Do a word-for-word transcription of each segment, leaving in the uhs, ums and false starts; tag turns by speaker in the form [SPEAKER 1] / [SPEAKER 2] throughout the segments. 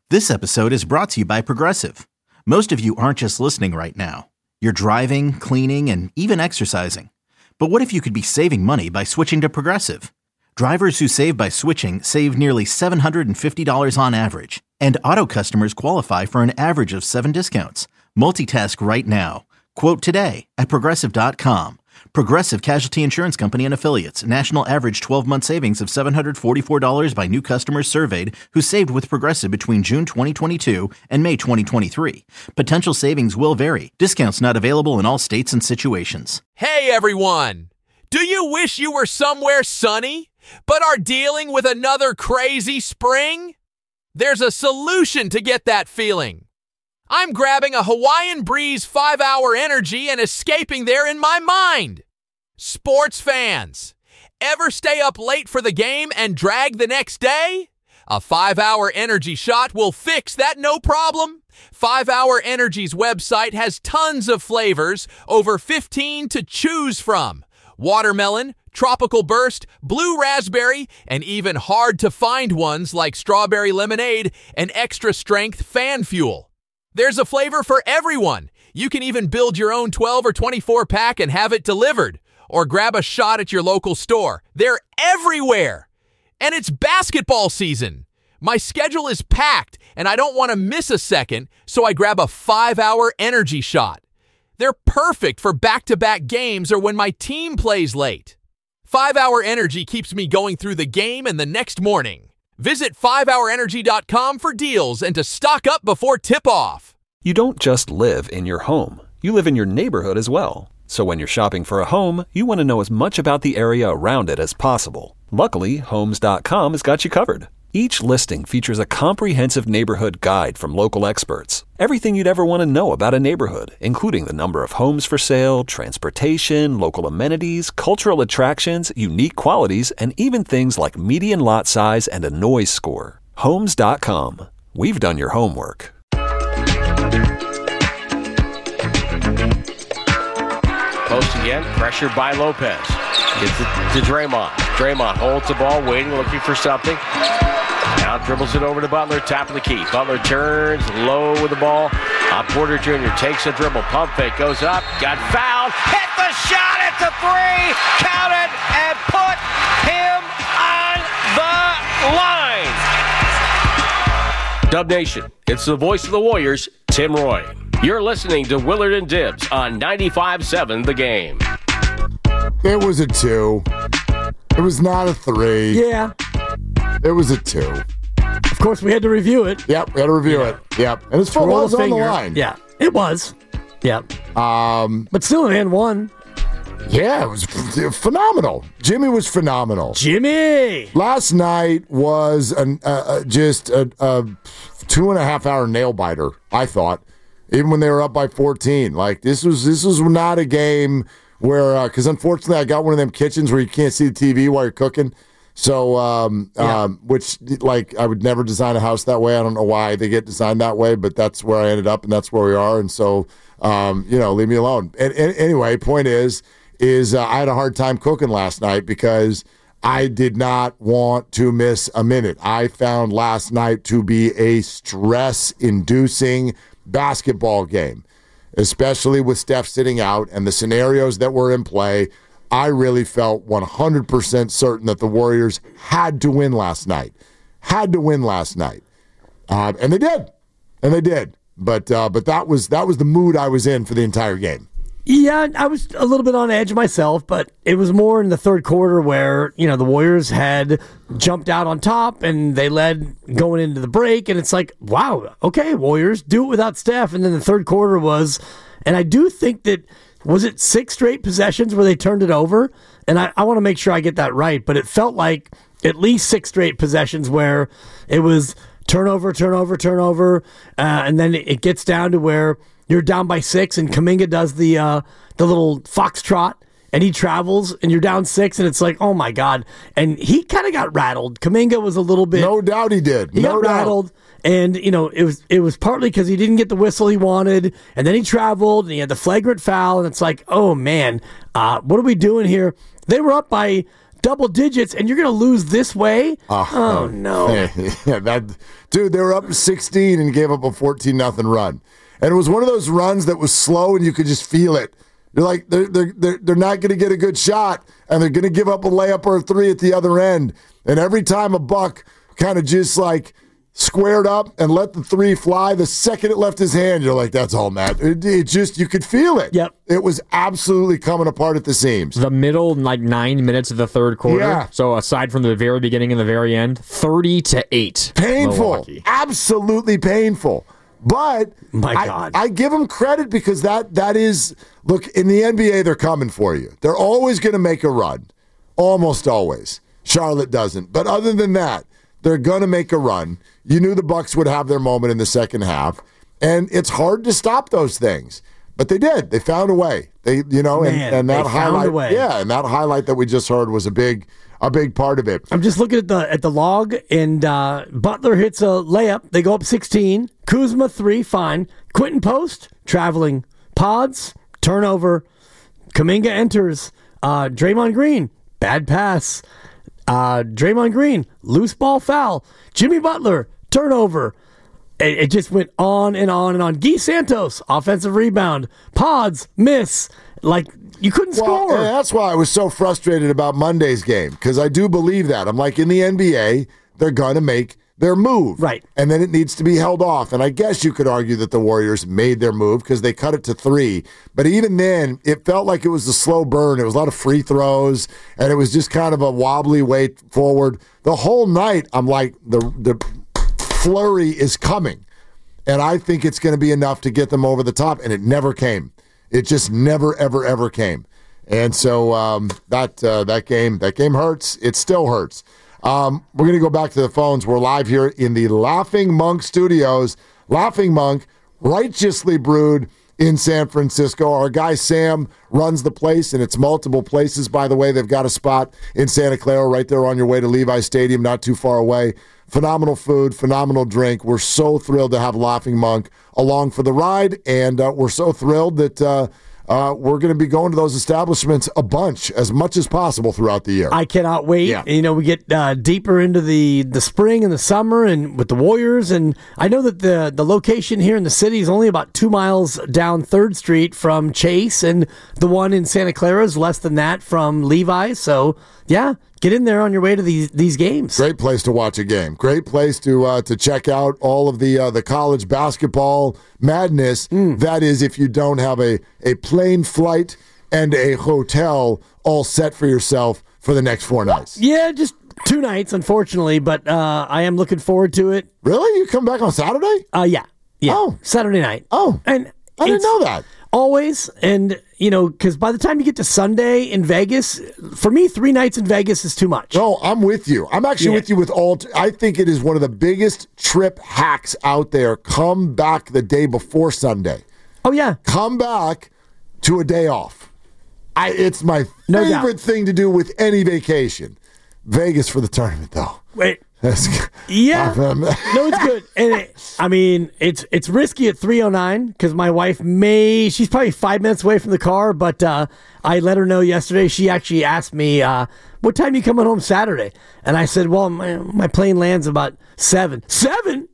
[SPEAKER 1] This episode is brought to you by Progressive. Most of you aren't just listening right now. You're driving, cleaning, and even exercising. But what if you could be saving money by switching to Progressive? Drivers who save by switching save nearly seven hundred fifty dollars on average. And auto customers qualify for an average of seven discounts. Multitask right now. Quote today at Progressive dot com. Progressive Casualty Insurance Company and Affiliates. National average twelve-month savings of seven hundred forty-four dollars by new customers surveyed who saved with Progressive between June twenty twenty-two and May twenty twenty-three. Potential savings will vary. Discounts not available in all states and situations.
[SPEAKER 2] Hey, everyone! Do you wish you were somewhere sunny, but are dealing with another crazy spring? There's a solution to get that feeling. I'm grabbing a Hawaiian Breeze five hour Energy and escaping there in my mind. Sports fans, ever stay up late for the game and drag the next day? A five hour Energy shot will fix that no problem. five hour Energy's website has tons of flavors, over fifteen to choose from. Watermelon, tropical burst, blue raspberry, and even hard-to-find ones like strawberry lemonade and extra-strength fan fuel. There's a flavor for everyone. You can even build your own twelve or twenty-four pack and have it delivered. Or grab a shot at your local store. They're everywhere. And it's basketball season. My schedule is packed, and I don't want to miss a second, so I grab a five hour Energy shot. They're perfect for back-to-back games or when my team plays late. five hour Energy keeps me going through the game and the next morning. Visit five hour energy dot com for deals and to stock up before tip-off.
[SPEAKER 3] You don't just live in your home. You live in your neighborhood as well. So when you're shopping for a home, you want to know as much about the area around it as possible. Luckily, Homes dot com has got you covered. Each listing features a comprehensive neighborhood guide from local experts. Everything you'd ever want to know about a neighborhood, including the number of homes for sale, transportation, local amenities, cultural attractions, unique qualities, and even things like median lot size and a noise score. Homes dot com. We've done your homework.
[SPEAKER 4] Post again, pressured by Lopez. Gets it to Draymond. Draymond holds the ball, waiting, looking for something. Now dribbles it over to Butler, top of the key. Butler turns low with the ball. Uh, Porter Junior takes a dribble, pump fake, goes up, got fouled, hit the shot at the three, count it, and put him on the line. Dub Nation, it's the voice of the Warriors, Tim Roy. You're listening to Willard and Dibs on ninety-five seven The Game.
[SPEAKER 5] It was a two. It was not a three.
[SPEAKER 6] Yeah.
[SPEAKER 5] It was a two.
[SPEAKER 6] Of course, we had to review it.
[SPEAKER 5] Yep, we had to review
[SPEAKER 6] yeah.
[SPEAKER 5] it. Yep. And his foot was on the line.
[SPEAKER 6] Yeah, it was. Yep.
[SPEAKER 5] Um,
[SPEAKER 6] but still, man, won.
[SPEAKER 5] Yeah, it was phenomenal. Jimmy was phenomenal.
[SPEAKER 6] Jimmy!
[SPEAKER 5] Last night was an, uh, uh, just a, a two and a half hour nail biter, I thought, even when they were up by fourteen. Like, this was, this was not a game where, because uh, unfortunately I got one of them kitchens where you can't see the T V while you're cooking. So, um, yeah. um, which, like, I would never design a house that way. I don't know why they get designed that way, but that's where I ended up, and that's where we are. And so, um, you know, leave me alone. And, and anyway, point is, is uh, I had a hard time cooking last night because I did not want to miss a minute. I found last night to be a stress-inducing basketball game, especially with Steph sitting out and the scenarios that were in play. I really felt one hundred percent certain that the Warriors had to win last night. Had to win last night. Uh, and they did. And they did. But uh, but that was that was the mood I was in for the entire game.
[SPEAKER 6] Yeah, I was a little bit on edge myself, but it was more in the third quarter where, you know, the Warriors had jumped out on top and they led going into the break, and it's like, wow, okay, Warriors, do it without Steph. And then the third quarter was, and I do think that, was it six straight possessions where they turned it over? And I, I want to make sure I get that right, but it felt like at least six straight possessions where it was turnover, turnover, turnover, uh, and then it gets down to where you're down by six, and Kuminga does the uh, the little foxtrot, and he travels, and you're down six, and it's like, oh my God. And he kind of got rattled. Kuminga was a little bit.
[SPEAKER 5] No doubt he did.
[SPEAKER 6] He
[SPEAKER 5] no
[SPEAKER 6] got
[SPEAKER 5] doubt.
[SPEAKER 6] rattled. And, you know, it was it was partly because he didn't get the whistle he wanted, and then he traveled, and he had the flagrant foul, and it's like, oh man, uh, what are we doing here? They were up by double digits, and you're going to lose this way?
[SPEAKER 5] Uh,
[SPEAKER 6] oh, no.
[SPEAKER 5] Yeah, that, dude, they were up sixteen and gave up a fourteen nothing run. And it was one of those runs that was slow, and you could just feel it. You're like, they're, they're, they're, they're not going to get a good shot, and they're going to give up a layup or a three at the other end. And every time a Buck kind of just like squared up and let the three fly, the second it left his hand, you're like, that's all, Matt. It, it just, you could feel it.
[SPEAKER 6] Yep.
[SPEAKER 5] It was absolutely coming apart at the seams.
[SPEAKER 7] The middle, like nine minutes of the third quarter.
[SPEAKER 5] Yeah.
[SPEAKER 7] So aside from the very beginning and the very end, thirty to eight.
[SPEAKER 5] Painful.
[SPEAKER 7] Milwaukee.
[SPEAKER 5] Absolutely painful. But
[SPEAKER 6] My
[SPEAKER 5] I,
[SPEAKER 6] God.
[SPEAKER 5] I give them credit because that that is, look, in the N B A, they're coming for you. They're always going to make a run. Almost always. Charlotte doesn't. But other than that, they're going to make a run. You knew the Bucks would have their moment in the second half. And it's hard to stop those things. But they did. They found a way. They, you know,
[SPEAKER 6] Man,
[SPEAKER 5] and, and that
[SPEAKER 6] they found
[SPEAKER 5] highlight.
[SPEAKER 6] a way.
[SPEAKER 5] Yeah, and that highlight that we just heard was a big a big part of it.
[SPEAKER 6] I'm just looking at the at the log, and uh, Butler hits a layup. They go up sixteen. Kuzma, three, fine. Quentin Post, traveling. Pods, turnover. Kuminga enters. Uh, Draymond Green, bad pass. Uh, Draymond Green, loose ball foul. Jimmy Butler, turnover. It, it just went on and on and on. Guy Santos, offensive rebound. Pods, miss. Like, you couldn't
[SPEAKER 5] Well,
[SPEAKER 6] score.
[SPEAKER 5] and that's why I was so frustrated about Monday's game, because I do believe that. I'm like, in the N B A, they're going to make their move.
[SPEAKER 6] Right.
[SPEAKER 5] And then it needs to be held off. And I guess you could argue that the Warriors made their move because they cut it to three. But even then, it felt like it was a slow burn. It was a lot of free throws, and it was just kind of a wobbly way forward. The whole night, I'm like, the the flurry is coming. And I think it's going to be enough to get them over the top, and it never came. It just never, ever, ever came. And so um, that uh, that game that game hurts. It still hurts. Um, we're going to go back to the phones. We're live here in the Laughing Monk Studios. Laughing Monk, righteously brewed in San Francisco. Our guy Sam runs the place, and it's multiple places, by the way. They've got a spot in Santa Clara right there on your way to Levi Stadium, not too far away. Phenomenal food, phenomenal drink. We're so thrilled to have Laughing Monk along for the ride, and uh, we're so thrilled that uh, uh, we're going to be going to those establishments a bunch, as much as possible throughout the year.
[SPEAKER 6] I cannot wait.
[SPEAKER 5] Yeah.
[SPEAKER 6] You know, we get uh, deeper into the, the spring and the summer and with the Warriors. And I know that the, the location here in the city is only about two miles down third Street from Chase, and the one in Santa Clara is less than that from Levi. So, yeah, get in there on your way to these these games.
[SPEAKER 5] Great place to watch a game. Great place to uh, to check out all of the uh, the college basketball madness.
[SPEAKER 6] Mm.
[SPEAKER 5] That is, if you don't have a, a plane flight and a hotel all set for yourself for the next four nights.
[SPEAKER 6] Yeah, just two nights, unfortunately, but uh, I am looking forward to it.
[SPEAKER 5] Really? You come back on Saturday?
[SPEAKER 6] Uh, yeah, yeah,
[SPEAKER 5] Oh.
[SPEAKER 6] Saturday night.
[SPEAKER 5] Oh,
[SPEAKER 6] and
[SPEAKER 5] I didn't
[SPEAKER 6] it's
[SPEAKER 5] know that.
[SPEAKER 6] Always, and you know, because by the time you get to Sunday in Vegas, for me, three nights in Vegas is too much.
[SPEAKER 5] No, I'm with you. I'm actually
[SPEAKER 6] Yeah.
[SPEAKER 5] with you with all. T- I think it is one of the biggest trip hacks out there. Come back the day before Sunday.
[SPEAKER 6] Oh yeah,
[SPEAKER 5] Come back to a day off. I, it's my
[SPEAKER 6] No
[SPEAKER 5] favorite
[SPEAKER 6] doubt.
[SPEAKER 5] thing to do with any vacation. Vegas for the tournament, though.
[SPEAKER 6] wait.
[SPEAKER 5] That's,
[SPEAKER 6] Yeah,
[SPEAKER 5] Um,
[SPEAKER 6] no, it's good, and it, I mean, it's it's risky at three oh nine because my wife may she's probably five minutes away from the car, but uh, I let her know yesterday. She actually asked me, uh, "What time you coming home Saturday?" And I said, "Well, my my plane lands about seven, seven,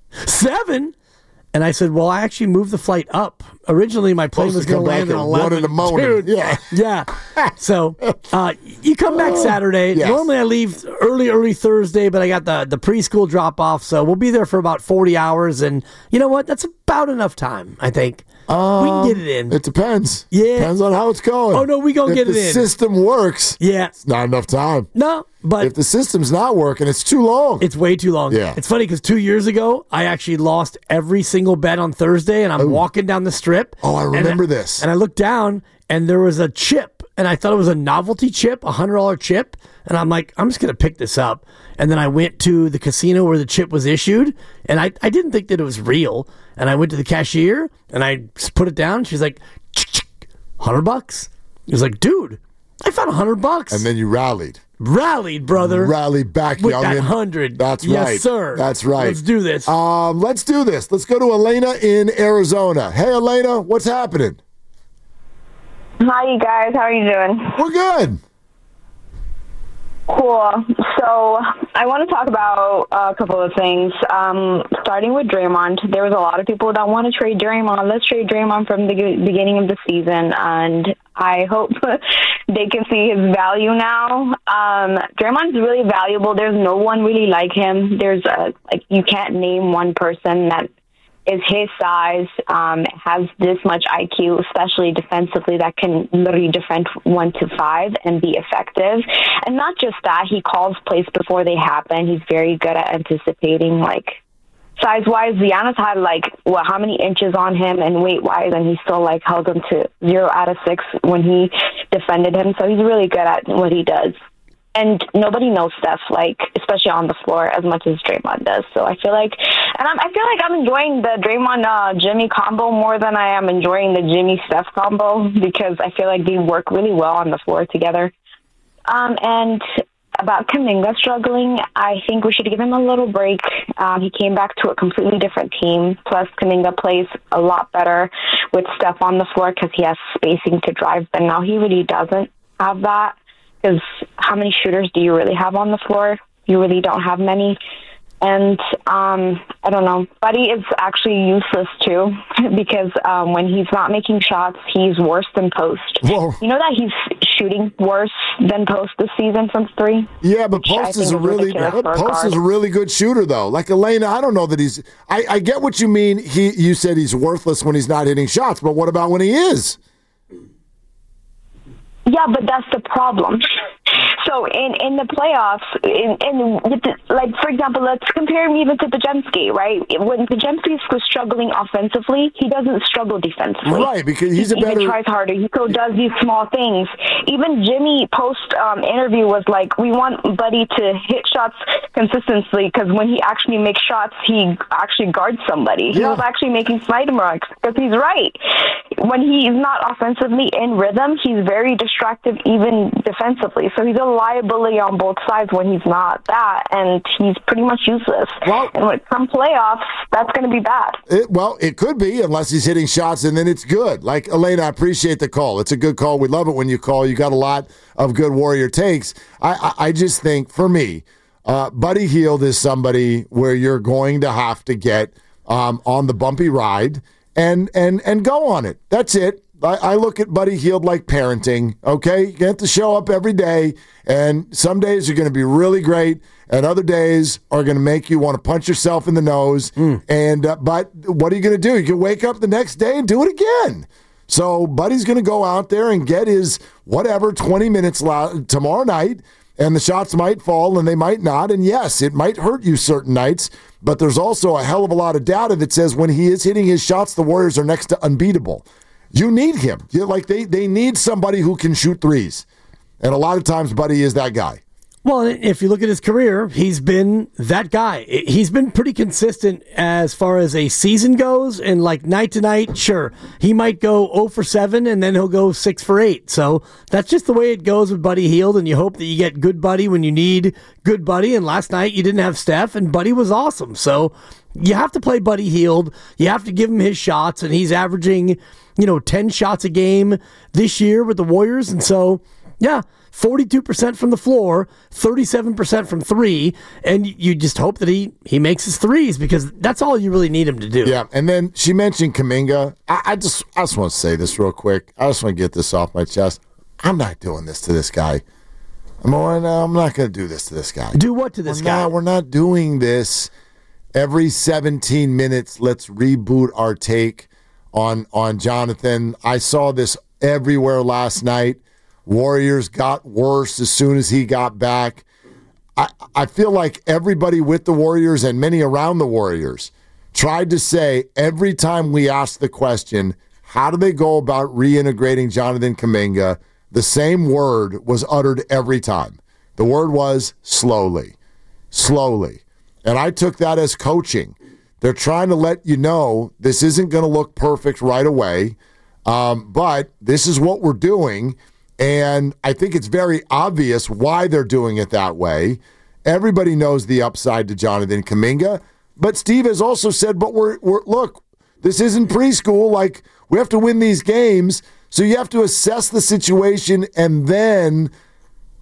[SPEAKER 6] seven." And I said, "Well, I actually moved the flight up. Originally, my plane
[SPEAKER 5] Supposed
[SPEAKER 6] was
[SPEAKER 5] to come
[SPEAKER 6] going to land
[SPEAKER 5] back
[SPEAKER 6] at
[SPEAKER 5] at
[SPEAKER 6] eleven.
[SPEAKER 5] one in the morning.
[SPEAKER 6] Dude,
[SPEAKER 5] Yeah.
[SPEAKER 6] yeah. So uh, you come back Saturday.
[SPEAKER 5] Yes.
[SPEAKER 6] Normally, I leave early, early Thursday, but I got the the preschool drop off, so we'll be there for about forty hours. And you know what? That's about enough time, I think. we can get it in.
[SPEAKER 5] It depends.
[SPEAKER 6] Yeah.
[SPEAKER 5] Depends on how it's going.
[SPEAKER 6] Oh, no, we gonna
[SPEAKER 5] If
[SPEAKER 6] get it
[SPEAKER 5] the
[SPEAKER 6] in.
[SPEAKER 5] system works,
[SPEAKER 6] yeah.
[SPEAKER 5] it's not enough time.
[SPEAKER 6] No, but
[SPEAKER 5] If the system's not working, it's too long.
[SPEAKER 6] it's way too long.
[SPEAKER 5] Yeah.
[SPEAKER 6] It's funny because two years ago, I actually lost every single bet on Thursday, and I'm walking down the strip.
[SPEAKER 5] Oh, I
[SPEAKER 6] and
[SPEAKER 5] remember this.
[SPEAKER 6] And I looked down, and there was a chip, and I thought it was a novelty chip, a one hundred dollars chip. And I'm like, I'm just going to pick this up. And then I went to the casino where the chip was issued, and I, I didn't think that it was real. And I went to the cashier, and I just put it down. She's like, one hundred bucks. He was like, dude, I found one hundred bucks.
[SPEAKER 5] and then you rallied.
[SPEAKER 6] Rallied, brother.
[SPEAKER 5] Rally back,
[SPEAKER 6] With
[SPEAKER 5] youngin.
[SPEAKER 6] that hundred.
[SPEAKER 5] That's
[SPEAKER 6] Yes,
[SPEAKER 5] right.
[SPEAKER 6] sir.
[SPEAKER 5] That's right.
[SPEAKER 6] Let's do this.
[SPEAKER 5] Um, let's do this. Let's go to Elena in Arizona. Hey, Elena, what's happening?
[SPEAKER 8] Hi, you guys. How are you doing?
[SPEAKER 5] We're good.
[SPEAKER 8] Cool. So I want to talk about a couple of things. Um, starting with Draymond, there was a lot of people that want to trade Draymond. Let's trade Draymond from the beginning of the season, and I hope they can see his value now. Um, Draymond's really valuable. There's no one really like him. There's a, like you can't name one person that is his size, um, has this much I Q, especially defensively, that can literally defend one to five and be effective. And not just that, he calls plays before they happen. He's very good at anticipating, like, size-wise. Giannis had, like, what, how many inches on him, and weight-wise, and he still, like, held him to zero out of six when he defended him. So he's really good at what he does. And nobody knows Steph, like, especially on the floor, as much as Draymond does. So I feel like, and I'm, I feel like I'm enjoying the Draymond uh, Jimmy combo more than I am enjoying the Jimmy Steph combo, because I feel like they work really well on the floor together. Um, and about Kuminga struggling, I think we should give him a little break. Um, he came back to a completely different team. Plus, Kuminga plays a lot better with Steph on the floor because he has spacing to drive, but now he really doesn't have that. Because how many shooters do you really have on the floor? You really don't have many. And um, I don't know. Buddy is actually useless, too, because um, when he's not making shots, he's worse than post.
[SPEAKER 5] Whoa.
[SPEAKER 8] You know that he's shooting worse than post this season from three?
[SPEAKER 5] Yeah, but Post is a really Post is a really good shooter, though. Like Elena, I don't know that he's. I, I get what you mean. He, you said he's worthless when he's not hitting shots, but what about when he is?
[SPEAKER 8] Yeah, but that's the problem. So in, in the playoffs, in, in with the, like, for example, let's compare him even to Podziemski, right? When Podziemski was struggling offensively, he doesn't struggle defensively.
[SPEAKER 5] Right, because he's
[SPEAKER 8] he
[SPEAKER 5] a better...
[SPEAKER 8] He tries harder. He still does these small things. Even Jimmy post-interview um, was like, we want Buddy to hit shots consistently, because when he actually makes shots, he actually guards somebody. He
[SPEAKER 5] yeah.
[SPEAKER 8] was actually making slide marks, because he's right. When he is not offensively in rhythm, he's very distracted even defensively. So he's a liability on both sides when he's not that, and he's pretty much useless. Well, and when it comes playoffs, that's going to be bad.
[SPEAKER 5] It, well, it could be, unless he's hitting shots, and then it's good. Like, Elena, I appreciate the call. It's a good call. We love it when you call. You got a lot of good Warrior takes. I, I, I just think, for me, uh, Buddy Hield is somebody where you're going to have to get um, on the bumpy ride and and and go on it. That's it. I, I look at Buddy Hield like parenting, okay? You have to show up every day, and some days are going to be really great, and other days are going to make you want to punch yourself in the nose. Mm. And uh, but what are you going to do? You can wake up the next day and do it again. So Buddy's going to go out there and get his whatever twenty minutes la- tomorrow night, and the shots might fall and they might not. And yes, it might hurt you certain nights, but there's also a hell of a lot of data that says when he is hitting his shots, the Warriors are next to unbeatable. You need him. You're like they, they need somebody who can shoot threes. And a lot of times, Buddy is that guy.
[SPEAKER 6] Well, if you look at his career, he's been that guy. He's been pretty consistent as far as a season goes, and like night to night, sure, he might go zero for seven, and then he'll go six for eight. So that's just the way it goes with Buddy Hield, and you hope that you get good Buddy when you need good Buddy. And last night you didn't have Steph, and Buddy was awesome. So you have to play Buddy Hield. You have to give him his shots, and he's averaging, you know, ten shots a game this year with the Warriors, and so yeah. forty-two percent from the floor, thirty-seven percent from three, and you just hope that he, he makes his threes, because that's all you really need him to do.
[SPEAKER 5] Yeah, and then she mentioned Kuminga. I, I just I just want to say this real quick. I just want to get this off my chest. I'm not doing this to this guy. I'm, I'm not going to do this to this guy.
[SPEAKER 6] Do what to this
[SPEAKER 5] we're
[SPEAKER 6] guy?
[SPEAKER 5] Not, we're not doing this every seventeen minutes. Let's reboot our take on, on Jonathan. I saw this everywhere last night. Warriors got worse as soon as he got back. I, I feel like everybody with the Warriors and many around the Warriors tried to say every time we asked the question, how do they go about reintegrating Jonathan Kuminga, the same word was uttered every time. The word was slowly, slowly. And I took that as coaching. They're trying to let you know this isn't going to look perfect right away, um, but this is what we're doing. And I think it's very obvious why they're doing it that way. Everybody knows the upside to Jonathan Kuminga. But Steve has also said, but we're, we're look, this isn't preschool. Like, we have to win these games. So you have to assess the situation and then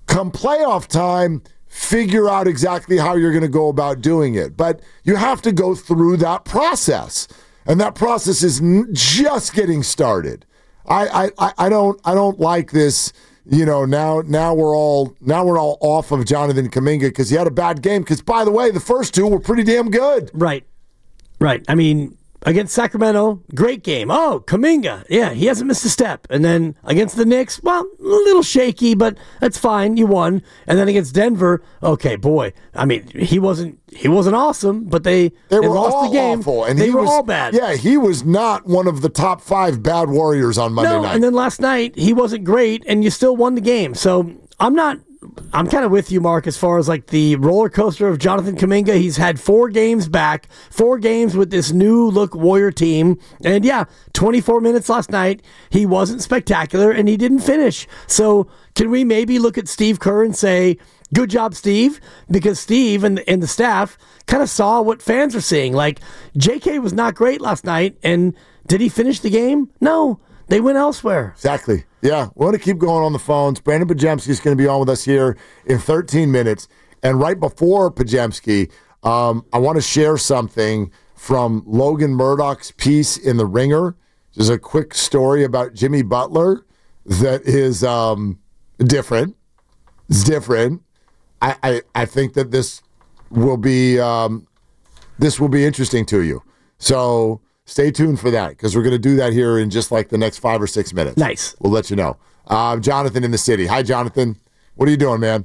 [SPEAKER 5] come playoff time, figure out exactly how you're going to go about doing it. But you have to go through that process. And that process is n- just getting started. I, I, I don't I don't like this, you know, now now we're all now we're all off of Jonathan Kuminga because he had a bad game. Because, by the way, the first two were pretty damn good.
[SPEAKER 6] Right. Right. I mean, against Sacramento, great game. Oh, Kuminga. Yeah, he hasn't missed a step. And then against the Knicks, well, a little shaky, but that's fine. You won. And then against Denver, okay, boy. I mean, he wasn't he wasn't awesome, but they,
[SPEAKER 5] They,
[SPEAKER 6] they
[SPEAKER 5] were
[SPEAKER 6] lost
[SPEAKER 5] all
[SPEAKER 6] the game.
[SPEAKER 5] awful. And
[SPEAKER 6] they
[SPEAKER 5] he
[SPEAKER 6] were
[SPEAKER 5] was,
[SPEAKER 6] all bad.
[SPEAKER 5] Yeah, he was not one of the top five bad Warriors on Monday
[SPEAKER 6] no,
[SPEAKER 5] night.
[SPEAKER 6] and then last night, he wasn't great, and you still won the game. So I'm not... I'm kind of with you, Mark, as far as like the roller coaster of Jonathan Kuminga. He's had four games back, four games with this new look Warrior team. And yeah, twenty-four minutes last night. He wasn't spectacular and he didn't finish. So can we maybe look at Steve Kerr and say, good job, Steve? Because Steve and, and the staff kind of saw what fans are seeing. Like J K was not great last night. And did he finish the game? No. They went elsewhere.
[SPEAKER 5] Exactly. Yeah, we want to keep going on the phones. Brandon Podziemski is going to be on with us here in thirteen minutes. And right before Podziemski, um, I want to share something from Logan Murdoch's piece in The Ringer. There's a quick story about Jimmy Butler that is um, different. It's different. I, I, I think that this will be um, this will be interesting to you. So stay tuned for that because we're going to do that here in just like the next five or six minutes.
[SPEAKER 6] Nice.
[SPEAKER 5] We'll let you know. Uh, Jonathan in the city. Hi, Jonathan. What are you doing, man?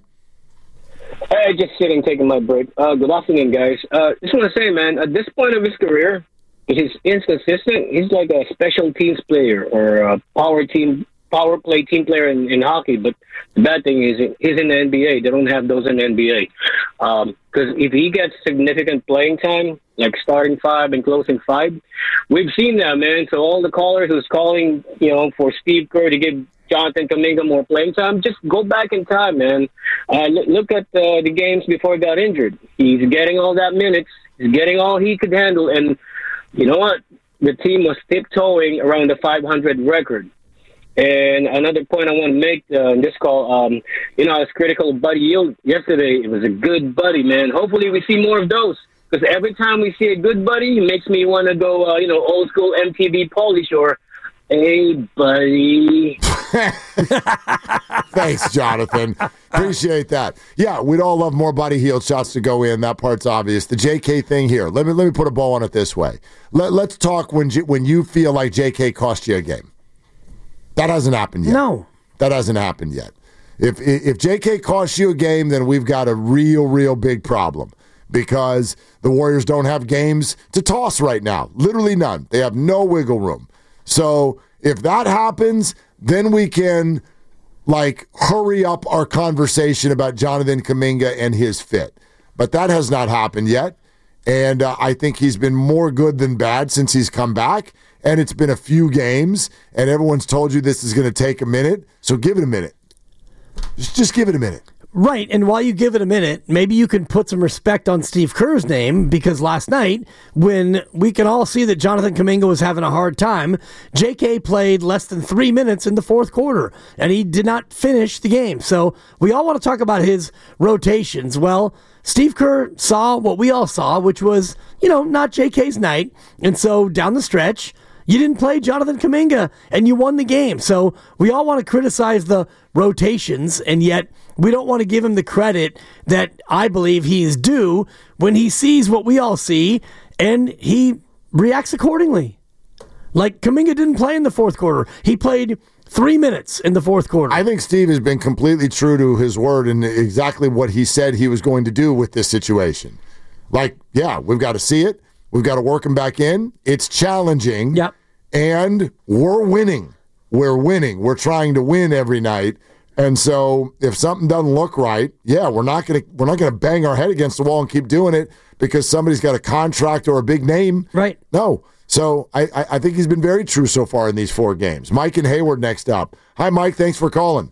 [SPEAKER 9] Hey, just sitting, taking my break. Uh, good afternoon, guys. Uh, just want to say, man, at this point of his career, he's inconsistent. He's like a special teams player or a power team, power play team player in, in hockey. But the bad thing is he's in the N B A. They don't have those in the N B A. Because um, if he gets significant playing time, like starting five and closing five, we've seen that, man. So all the callers who's calling, you know, for Steve Kerr to give Jonathan Kuminga more playing time, just go back in time, man. Uh, look at uh, the games before he got injured. He's getting all that minutes. He's getting all he could handle. And you know what? The team was tiptoeing around the five hundred record. And another point I want to make uh, in this call, um, you know, I was critical of Buddy Hield yesterday. It was a good buddy, man. Hopefully we see more of those. Because every time we see a good buddy, it makes me want to go, uh, you know, old school M T V Polish or, hey, buddy.
[SPEAKER 5] Thanks, Jonathan. Appreciate that. Yeah, we'd all love more Buddy Hield shots to go in. That part's obvious. The J K thing here. Let me let me put a bow on it this way. Let, let's talk when J, when you feel like J K cost you a game. That hasn't happened yet.
[SPEAKER 6] No.
[SPEAKER 5] That hasn't happened yet. If if J K costs you a game, then we've got a real, real big problem because the Warriors don't have games to toss right now. Literally none. They have no wiggle room. So if that happens, then we can like hurry up our conversation about Jonathan Kuminga and his fit. But that has not happened yet. And uh, I think he's been more good than bad since he's come back. And it's been a few games, and everyone's told you this is going to take a minute. So give it a minute. Just, just give it a minute.
[SPEAKER 6] Right, and while you give it a minute, maybe you can put some respect on Steve Kerr's name, because last night, when we can all see that Jonathan Kuminga was having a hard time, J K played less than three minutes in the fourth quarter, and he did not finish the game. So we all want to talk about his rotations. Well, Steve Kerr saw what we all saw, which was, you know, not J K's night, and so down the stretch, you didn't play Jonathan Kuminga, and you won the game. So we all want to criticize the rotations, and yet we don't want to give him the credit that I believe he is due when he sees what we all see, and he reacts accordingly. Like, Kuminga didn't play in the fourth quarter. He played three minutes in the fourth quarter.
[SPEAKER 5] I think Steve has been completely true to his word and exactly what he said he was going to do with this situation. Like, yeah, we've got to see it. We've got to work him back in. It's challenging.
[SPEAKER 6] Yep.
[SPEAKER 5] And we're winning. We're winning. We're trying to win every night. And so if something doesn't look right, yeah, we're not going to we're not going to bang our head against the wall and keep doing it because somebody's got a contract or a big name.
[SPEAKER 6] Right.
[SPEAKER 5] No. So I, I, I think he's been very true so far in these four games. Mike and Hayward next up. Hi, Mike. Thanks for calling.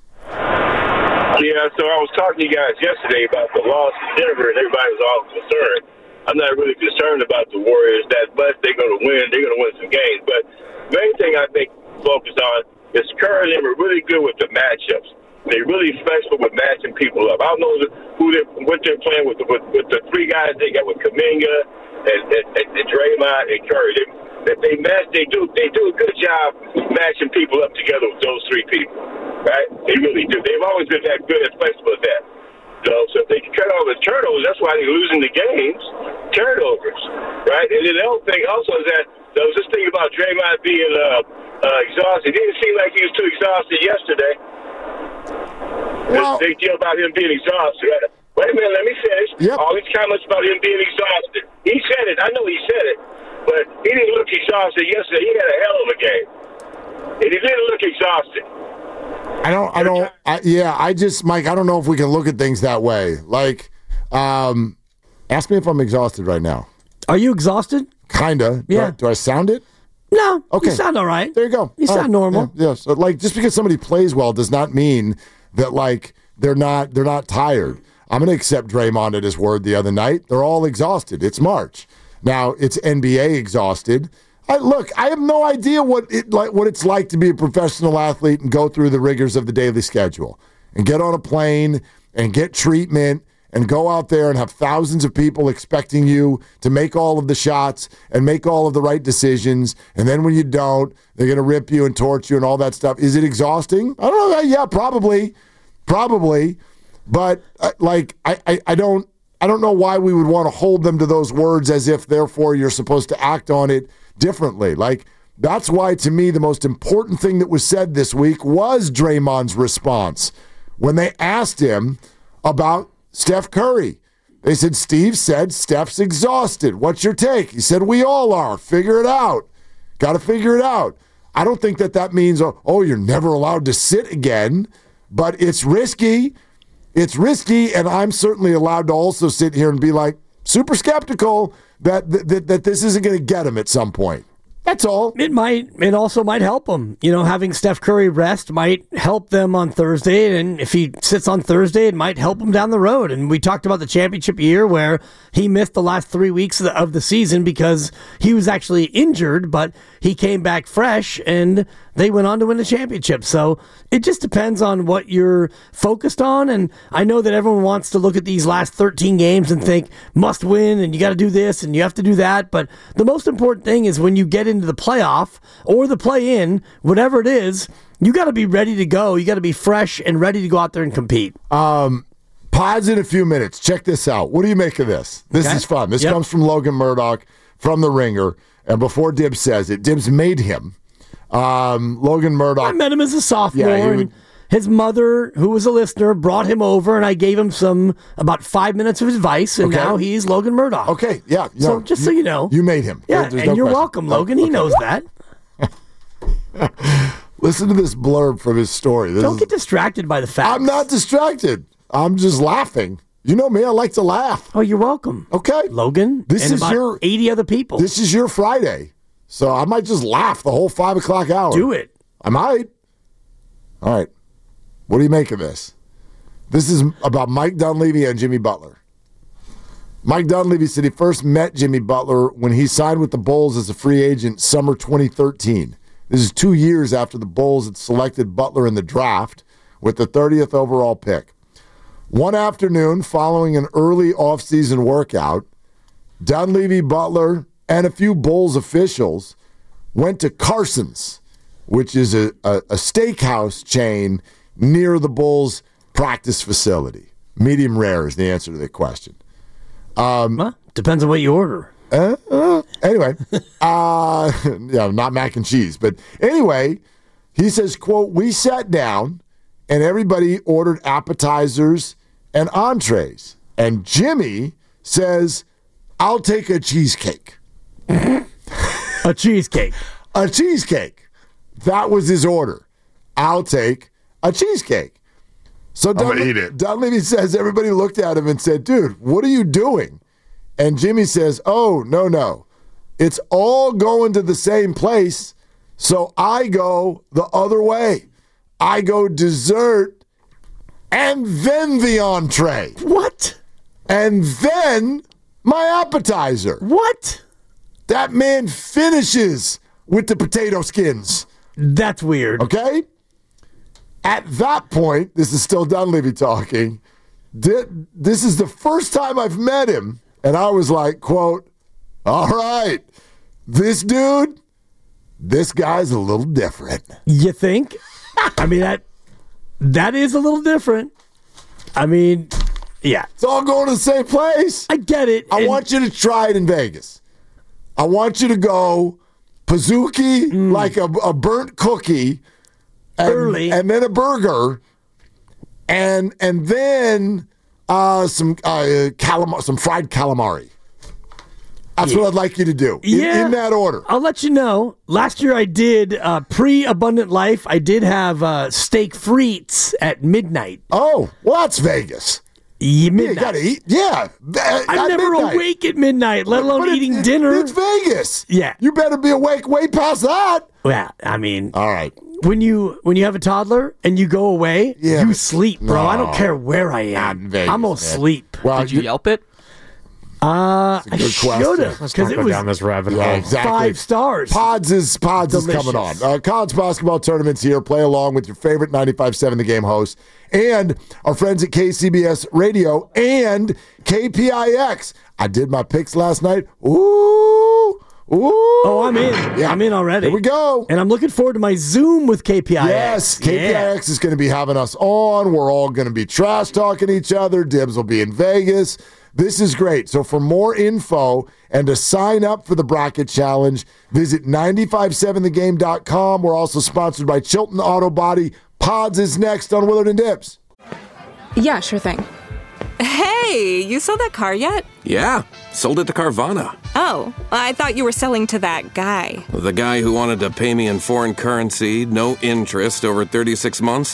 [SPEAKER 10] Yeah, so I was talking to you guys yesterday about the loss in Denver, and everybody was all concerned. I'm not really concerned about the Warriors that much. They're going to win. They're going to win some games. But the main thing I think focused on is Kerr and them are really good with the matchups. they're really special with matching people up. I don't know who they're, what they're playing with, with, with the three guys they got with Kuminga and, and, and, and Draymond and Curry. They, that they match, they do, they do a good job matching people up together with those three people, right? They really do. They've always been that good and flexible at that. You know, so if they can cut all the turnovers, that's why they're losing the games. Turnovers, right? And then the other thing also is that there was this thing about Draymond being uh, uh, exhausted. It didn't seem like he was too exhausted yesterday.
[SPEAKER 5] Well,
[SPEAKER 10] this big deal about him being exhausted. Right? Wait a minute, let me finish.
[SPEAKER 5] Yep.
[SPEAKER 10] All these comments about him being exhausted. He said it. I know he said it. But he didn't look exhausted yesterday. He had a hell of a game. And he didn't look exhausted.
[SPEAKER 5] I don't, I don't, I, yeah, I just, Mike, I don't know if we can look at things that way. Like, um, ask me if I'm exhausted right now.
[SPEAKER 6] Are you exhausted?
[SPEAKER 5] Kinda.
[SPEAKER 6] Yeah.
[SPEAKER 5] Do I, do I sound it?
[SPEAKER 6] No.
[SPEAKER 5] Okay.
[SPEAKER 6] You sound all right.
[SPEAKER 5] There you go.
[SPEAKER 6] You
[SPEAKER 5] All
[SPEAKER 6] sound
[SPEAKER 5] right.
[SPEAKER 6] normal.
[SPEAKER 5] Yeah, yeah. So, like, just because somebody plays well does not mean that, like, they're not, they're not tired. I'm going to accept Draymond at his word the other night. They're all exhausted. It's March. Now, it's N B A exhausted. I, look, I have no idea what it like what it's like to be a professional athlete and go through the rigors of the daily schedule and get on a plane and get treatment and go out there and have thousands of people expecting you to make all of the shots and make all of the right decisions. And then when you don't, they're going to rip you and torch you and all that stuff. Is it exhausting? I don't know. Yeah, probably. Probably. But, uh, like, I, I, I don't. I don't know why we would want to hold them to those words as if, therefore, you're supposed to act on it differently. Like, that's why, to me, the most important thing that was said this week was Draymond's response. When they asked him about Steph Curry, they said, Steve said Steph's exhausted. What's your take? He said, we all are. Figure it out. Got to figure it out. I don't think that that means, oh, you're never allowed to sit again, but it's risky. It's risky, and I'm certainly allowed to also sit here and be like super skeptical that that, that this isn't going to get him at some point. That's all.
[SPEAKER 6] It might. It also might help them. You know, having Steph Curry rest might help them on Thursday, and if he sits on Thursday, it might help him down the road. And we talked about the championship year where he missed the last three weeks of the, of the season because he was actually injured, but he came back fresh, and they went on to win the championship. So it just depends on what you're focused on. And I know that everyone wants to look at these last thirteen games and think must win, and you got to do this and you have to do that. But the most important thing is when you get into the playoff or the play-in, whatever it is, you got to be ready to go. You got to be fresh and ready to go out there and compete.
[SPEAKER 5] Um, Pods in a few minutes. Check this out. What do you make of this? This
[SPEAKER 6] Okay.
[SPEAKER 5] is fun. This
[SPEAKER 6] Yep.
[SPEAKER 5] comes from Logan Murdoch from The Ringer. And before Dibbs says it, Dibbs made him. Um, Logan Murdoch.
[SPEAKER 6] I met him as a sophomore,
[SPEAKER 5] Yeah, he would-
[SPEAKER 6] and his mother, who was a listener, brought him over, and I gave him some about five minutes of advice, and
[SPEAKER 5] Okay.
[SPEAKER 6] now he's Logan Murdoch.
[SPEAKER 5] Okay, yeah.
[SPEAKER 6] So
[SPEAKER 5] no,
[SPEAKER 6] just so you know.
[SPEAKER 5] You made him.
[SPEAKER 6] Yeah,
[SPEAKER 5] There- there's
[SPEAKER 6] and
[SPEAKER 5] no
[SPEAKER 6] you're
[SPEAKER 5] question.
[SPEAKER 6] welcome, Logan. He
[SPEAKER 5] Okay.
[SPEAKER 6] knows that.
[SPEAKER 5] Listen to this blurb from his story. This
[SPEAKER 6] Don't
[SPEAKER 5] is-
[SPEAKER 6] get distracted by the facts.
[SPEAKER 5] I'm not distracted. I'm just laughing. You know me. I like to laugh.
[SPEAKER 6] Oh, you're welcome.
[SPEAKER 5] Okay.
[SPEAKER 6] Logan,
[SPEAKER 5] This
[SPEAKER 6] and
[SPEAKER 5] is
[SPEAKER 6] about
[SPEAKER 5] your-
[SPEAKER 6] eighty other people.
[SPEAKER 5] This is your Friday. So I might just laugh the whole five o'clock hour.
[SPEAKER 6] Do it.
[SPEAKER 5] I might. All right. What do you make of this? This is about Mike Dunleavy and Jimmy Butler. Mike Dunleavy said he first met Jimmy Butler when he signed with the Bulls as a free agent summer twenty thirteen. This is two years after the Bulls had selected Butler in the draft with the thirtieth overall pick. One afternoon, following an early offseason workout, Dunleavy, Butler, and a few Bulls officials went to Carson's, which is a, a, a steakhouse chain near the Bulls' practice facility. Medium rare is the answer to the question. Um,
[SPEAKER 6] Huh? Depends on what you order.
[SPEAKER 5] Uh, uh, anyway, uh, yeah, not mac and cheese, but anyway, he says, quote, we sat down and everybody ordered appetizers and entrees. And Jimmy says, I'll take a cheesecake.
[SPEAKER 6] A cheesecake.
[SPEAKER 5] A cheesecake. That was his order. I'll take a cheesecake. So
[SPEAKER 11] gonna
[SPEAKER 5] Dunleavy,
[SPEAKER 11] eat it.
[SPEAKER 5] Dunleavy says everybody looked at him and said, dude, what are you doing? And Jimmy says, oh, no, no. It's all going to the same place, so I go the other way. I go dessert and then the entree.
[SPEAKER 6] What?
[SPEAKER 5] And then my appetizer.
[SPEAKER 6] What?
[SPEAKER 5] That man finishes with the potato skins.
[SPEAKER 6] That's weird.
[SPEAKER 5] Okay? At that point, this is still Dunleavy talking, did, this is the first time I've met him, and I was like, quote, all right, this dude, this guy's a little different.
[SPEAKER 6] You think? I mean, that that is a little different. I mean, yeah.
[SPEAKER 5] It's all going to the same place.
[SPEAKER 6] I get it.
[SPEAKER 5] I
[SPEAKER 6] and-
[SPEAKER 5] want you to try it in Vegas. I want you to go Pizookie, mm. like a, a burnt cookie, and,
[SPEAKER 6] early,
[SPEAKER 5] and then a burger, and and then uh, some uh, calamari, some fried calamari. That's yeah. what I'd like you to do, in,
[SPEAKER 6] yeah,
[SPEAKER 5] in that order.
[SPEAKER 6] I'll let you know. Last year I did, uh, pre-Abundant Life, I did have uh, steak frites at midnight.
[SPEAKER 5] Oh, well, that's Vegas.
[SPEAKER 6] Yeah, midnight.
[SPEAKER 5] Yeah, you gotta eat. Yeah.
[SPEAKER 6] I'm
[SPEAKER 5] at
[SPEAKER 6] never
[SPEAKER 5] midnight.
[SPEAKER 6] awake at midnight, let alone
[SPEAKER 5] but
[SPEAKER 6] eating
[SPEAKER 5] it,
[SPEAKER 6] dinner.
[SPEAKER 5] It's Vegas.
[SPEAKER 6] Yeah.
[SPEAKER 5] You better be awake way past that.
[SPEAKER 6] Yeah, I mean.
[SPEAKER 5] All right.
[SPEAKER 6] When you when you have a toddler and you go away,
[SPEAKER 5] yeah,
[SPEAKER 6] you sleep, bro.
[SPEAKER 5] No,
[SPEAKER 6] I don't care where I am.
[SPEAKER 5] Vegas,
[SPEAKER 6] I'm gonna
[SPEAKER 5] man.
[SPEAKER 6] sleep.
[SPEAKER 11] Well, Did you, you Yelp it?
[SPEAKER 6] Uh, I should have, because it was
[SPEAKER 11] down this rabbit
[SPEAKER 5] yeah,
[SPEAKER 11] hole.
[SPEAKER 5] exactly.
[SPEAKER 6] Five stars.
[SPEAKER 5] Pods is Pods
[SPEAKER 6] Delicious.
[SPEAKER 5] is coming on. Uh, college basketball tournaments here. Play along with your favorite ninety-five point seven The Game hosts and our friends at K C B S Radio and K P I X. I did my picks last night. Ooh, ooh.
[SPEAKER 6] Oh, I'm in. Yeah, I'm in already.
[SPEAKER 5] Here we go.
[SPEAKER 6] And I'm looking forward to my Zoom with K P I X.
[SPEAKER 5] Yes, K P I X yeah. is going to be having us on. We're all going to be trash talking each other. Dibs will be in Vegas. This is great. So for more info and to sign up for the Bracket Challenge, visit nine five seven the game dot com. We're also sponsored by Chilton Auto Body. Pods is next on Willard and Dibs.
[SPEAKER 12] Yeah, sure thing. Hey, you sold that car yet?
[SPEAKER 13] Yeah, sold it to Carvana.
[SPEAKER 12] Oh, I thought you were selling to that guy.
[SPEAKER 13] The guy who wanted to pay me in foreign currency, no interest, over thirty-six months?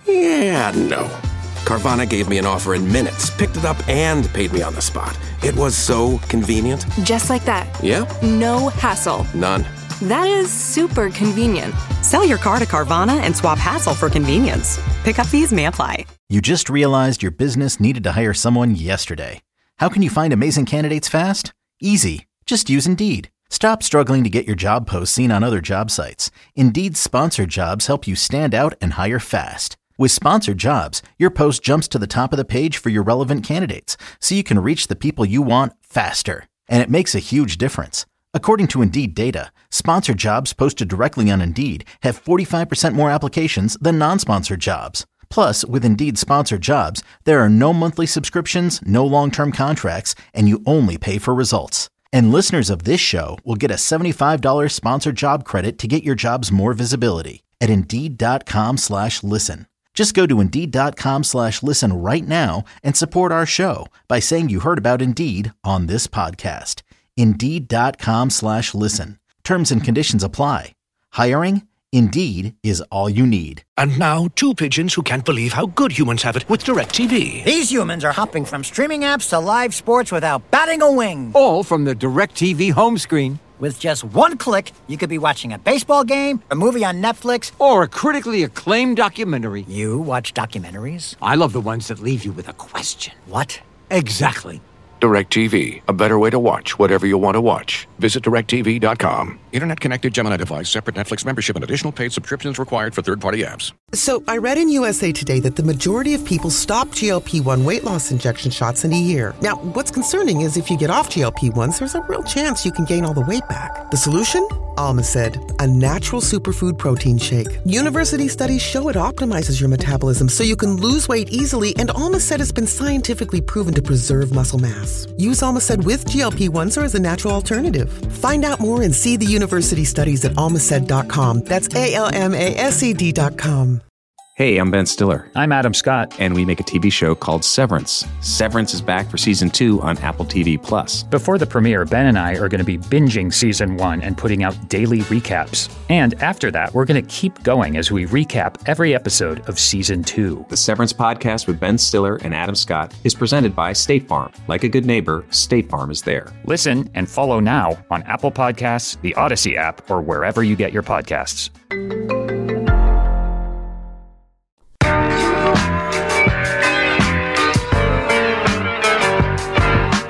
[SPEAKER 13] Yeah, no. Carvana gave me an offer in minutes, picked it up, and paid me on the spot. It was so convenient.
[SPEAKER 12] Just like that.
[SPEAKER 13] Yeah.
[SPEAKER 12] No hassle.
[SPEAKER 13] None.
[SPEAKER 12] That is super convenient.
[SPEAKER 14] Sell your car to Carvana and swap hassle for convenience. Pickup fees may apply.
[SPEAKER 1] You just realized your business needed to hire someone yesterday. How can you find amazing candidates fast? Easy. Just use Indeed. Stop struggling to get your job posts seen on other job sites. Indeed's sponsored jobs help you stand out and hire fast. With sponsored jobs, your post jumps to the top of the page for your relevant candidates, so you can reach the people you want faster. And it makes a huge difference. According to Indeed data, sponsored jobs posted directly on Indeed have forty-five percent more applications than non-sponsored jobs. Plus, with Indeed sponsored jobs, there are no monthly subscriptions, no long-term contracts, and you only pay for results. And listeners of this show will get a seventy-five dollars sponsored job credit to get your jobs more visibility at Indeed.com slash listen. Just go to Indeed.com slash listen right now and support our show by saying you heard about Indeed on this podcast. Indeed.com slash listen. Terms and conditions apply. Hiring? Indeed is all you need.
[SPEAKER 15] And now, two pigeons who can't believe how good humans have it with DirecTV.
[SPEAKER 16] These humans are hopping from streaming apps to live sports without batting a wing.
[SPEAKER 17] All from the DirecTV home screen.
[SPEAKER 16] With just one click, you could be watching a baseball game, a movie on Netflix,
[SPEAKER 17] or a critically acclaimed documentary.
[SPEAKER 16] You watch documentaries?
[SPEAKER 17] I love the ones that leave you with a question.
[SPEAKER 16] What?
[SPEAKER 17] Exactly.
[SPEAKER 15] DirecTV, a better way to watch whatever you want to watch. Visit direct T V dot com. Internet connected Gemini device, separate Netflix membership, and additional paid subscriptions required for third-party apps.
[SPEAKER 18] So I read in U S A Today that the majority of people stop G L P one weight loss injection shots in a year. Now, what's concerning is if you get off G L P ones, there's a real chance you can gain all the weight back. The solution? Almacid, a natural superfood protein shake. University studies show it optimizes your metabolism so you can lose weight easily, and Almacid has been scientifically proven to preserve muscle mass. Use Almacid with G L P ones or as a natural alternative. Find out more and see the university studies at almacid dot com. That's A L M A S E D dot com.
[SPEAKER 19] Hey, I'm Ben Stiller.
[SPEAKER 20] I'm Adam Scott.
[SPEAKER 19] And we make a T V show called Severance. Severance is back for season two on Apple T V Plus.
[SPEAKER 20] Before the premiere, Ben and I are going to be binging season one and putting out daily recaps. And after that, we're going to keep going as we recap every episode of season two.
[SPEAKER 19] The Severance podcast with Ben Stiller and Adam Scott is presented by State Farm. Like a good neighbor, State Farm is there.
[SPEAKER 20] Listen and follow now on Apple Podcasts, the Odyssey app, or wherever you get your podcasts.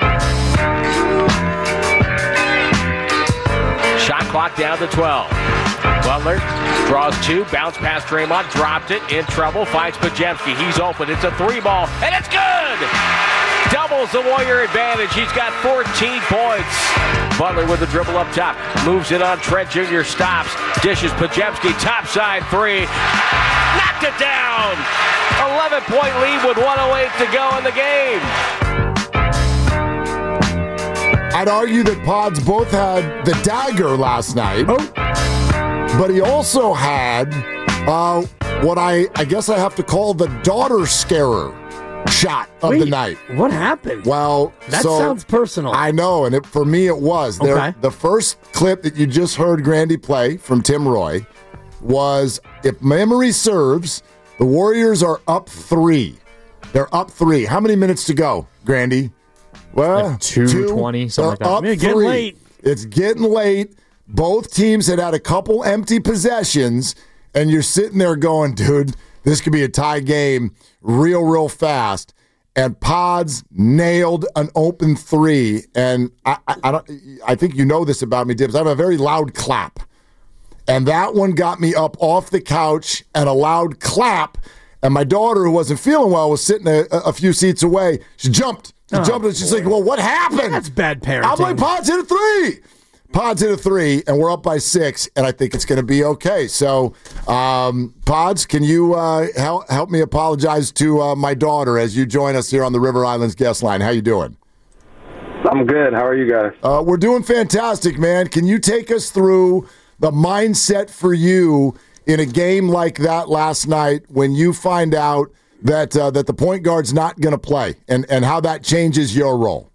[SPEAKER 4] Clock down to twelve. Butler draws two, bounce past Draymond, dropped it, in trouble, finds Podziemski. He's open. It's a three ball, and it's good! Doubles the Warrior advantage. He's got fourteen points. Butler with the dribble up top. Moves it on Trent Junior Stops. Dishes Podziemski. Topside three. Knocked it down. eleven-point lead with one oh eight to go in the game.
[SPEAKER 5] I'd argue that Pods both had the dagger last night. Oh. But he also had uh, what I, I guess I have to call the daughter scarer shot of
[SPEAKER 6] Wait,
[SPEAKER 5] the night.
[SPEAKER 6] What happened?
[SPEAKER 5] Well,
[SPEAKER 6] that
[SPEAKER 5] so,
[SPEAKER 6] sounds personal.
[SPEAKER 5] I know, and it, for me it was.
[SPEAKER 6] Okay.
[SPEAKER 5] There, the first clip that you just heard Grandy play from Tim Roy was, if memory serves, the Warriors are up three. They're up three. How many minutes to go, Grandy? Well,
[SPEAKER 7] like two twenty, something like that.
[SPEAKER 5] Up
[SPEAKER 6] Man,
[SPEAKER 5] three.
[SPEAKER 6] getting late.
[SPEAKER 5] It's getting late. Both teams had had a couple empty possessions, and you're sitting there going, dude, this could be a tie game real, real fast. And Pods nailed an open three. And I, I, I, don't, I think you know this about me, Dibs. I have a very loud clap. And that one got me up off the couch and a loud clap. And my daughter, who wasn't feeling well, was sitting a, a few seats away. She jumped. She
[SPEAKER 6] Oh,
[SPEAKER 5] jumped and she's
[SPEAKER 6] boy.
[SPEAKER 5] like, well, what happened?
[SPEAKER 6] That's bad parenting.
[SPEAKER 5] I'm like, Pods hit a three. Pods hit a three, and we're up by six, and I think it's going to be okay. So, um, Pods, can you uh, help help me apologize to uh, my daughter as you join us here on the River Islands guest line? How you doing?
[SPEAKER 11] I'm good. How are you guys?
[SPEAKER 5] Uh, we're doing fantastic, man. Can you take us through the mindset for you in a game like that last night when you find out that uh, that the point guard's not going to play, and, and how that changes your role?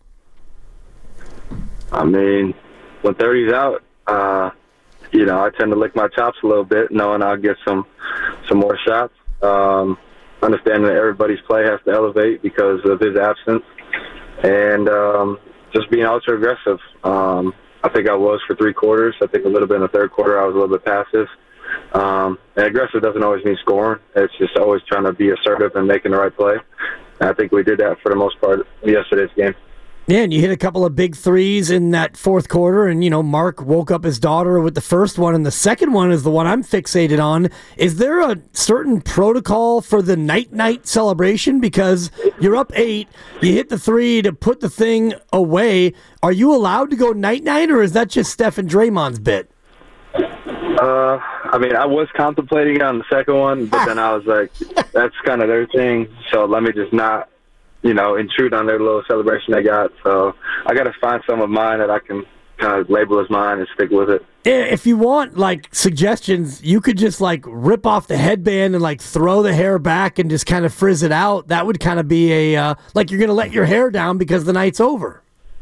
[SPEAKER 11] I mean, when thirty's out, uh, you know, I tend to lick my chops a little bit, knowing I'll get some some more shots. Um, understanding that everybody's play has to elevate because of his absence, and um, just being ultra aggressive. Um, I think I was for three quarters. I think a little bit in the third quarter I was a little bit passive. Um, and aggressive doesn't always mean scoring. It's just always trying to be assertive and making the right play. And I think we did that for the most part in yesterday's game.
[SPEAKER 6] Yeah, and you hit a couple of big threes in that fourth quarter, and, you know, Mark woke up his daughter with the first one, and the second one is the one I'm fixated on. Is there a certain protocol for the night-night celebration? Because you're up eight, you hit the three to put the thing away. Are you allowed to go night-night, or is that just Steph and Draymond's bit?
[SPEAKER 11] Uh, I mean, I was contemplating on the second one, but then I was like, that's kind of their thing, so let me just not, you know, intrude on their little celebration they got. So I got to find some of mine that I can kind of label as mine and stick with it.
[SPEAKER 6] If you want, like, suggestions, you could just, like, rip off the headband and, like, throw the hair back and just kind of frizz it out. That would kind of be a, uh, like, you're going to let your hair down because the night's over.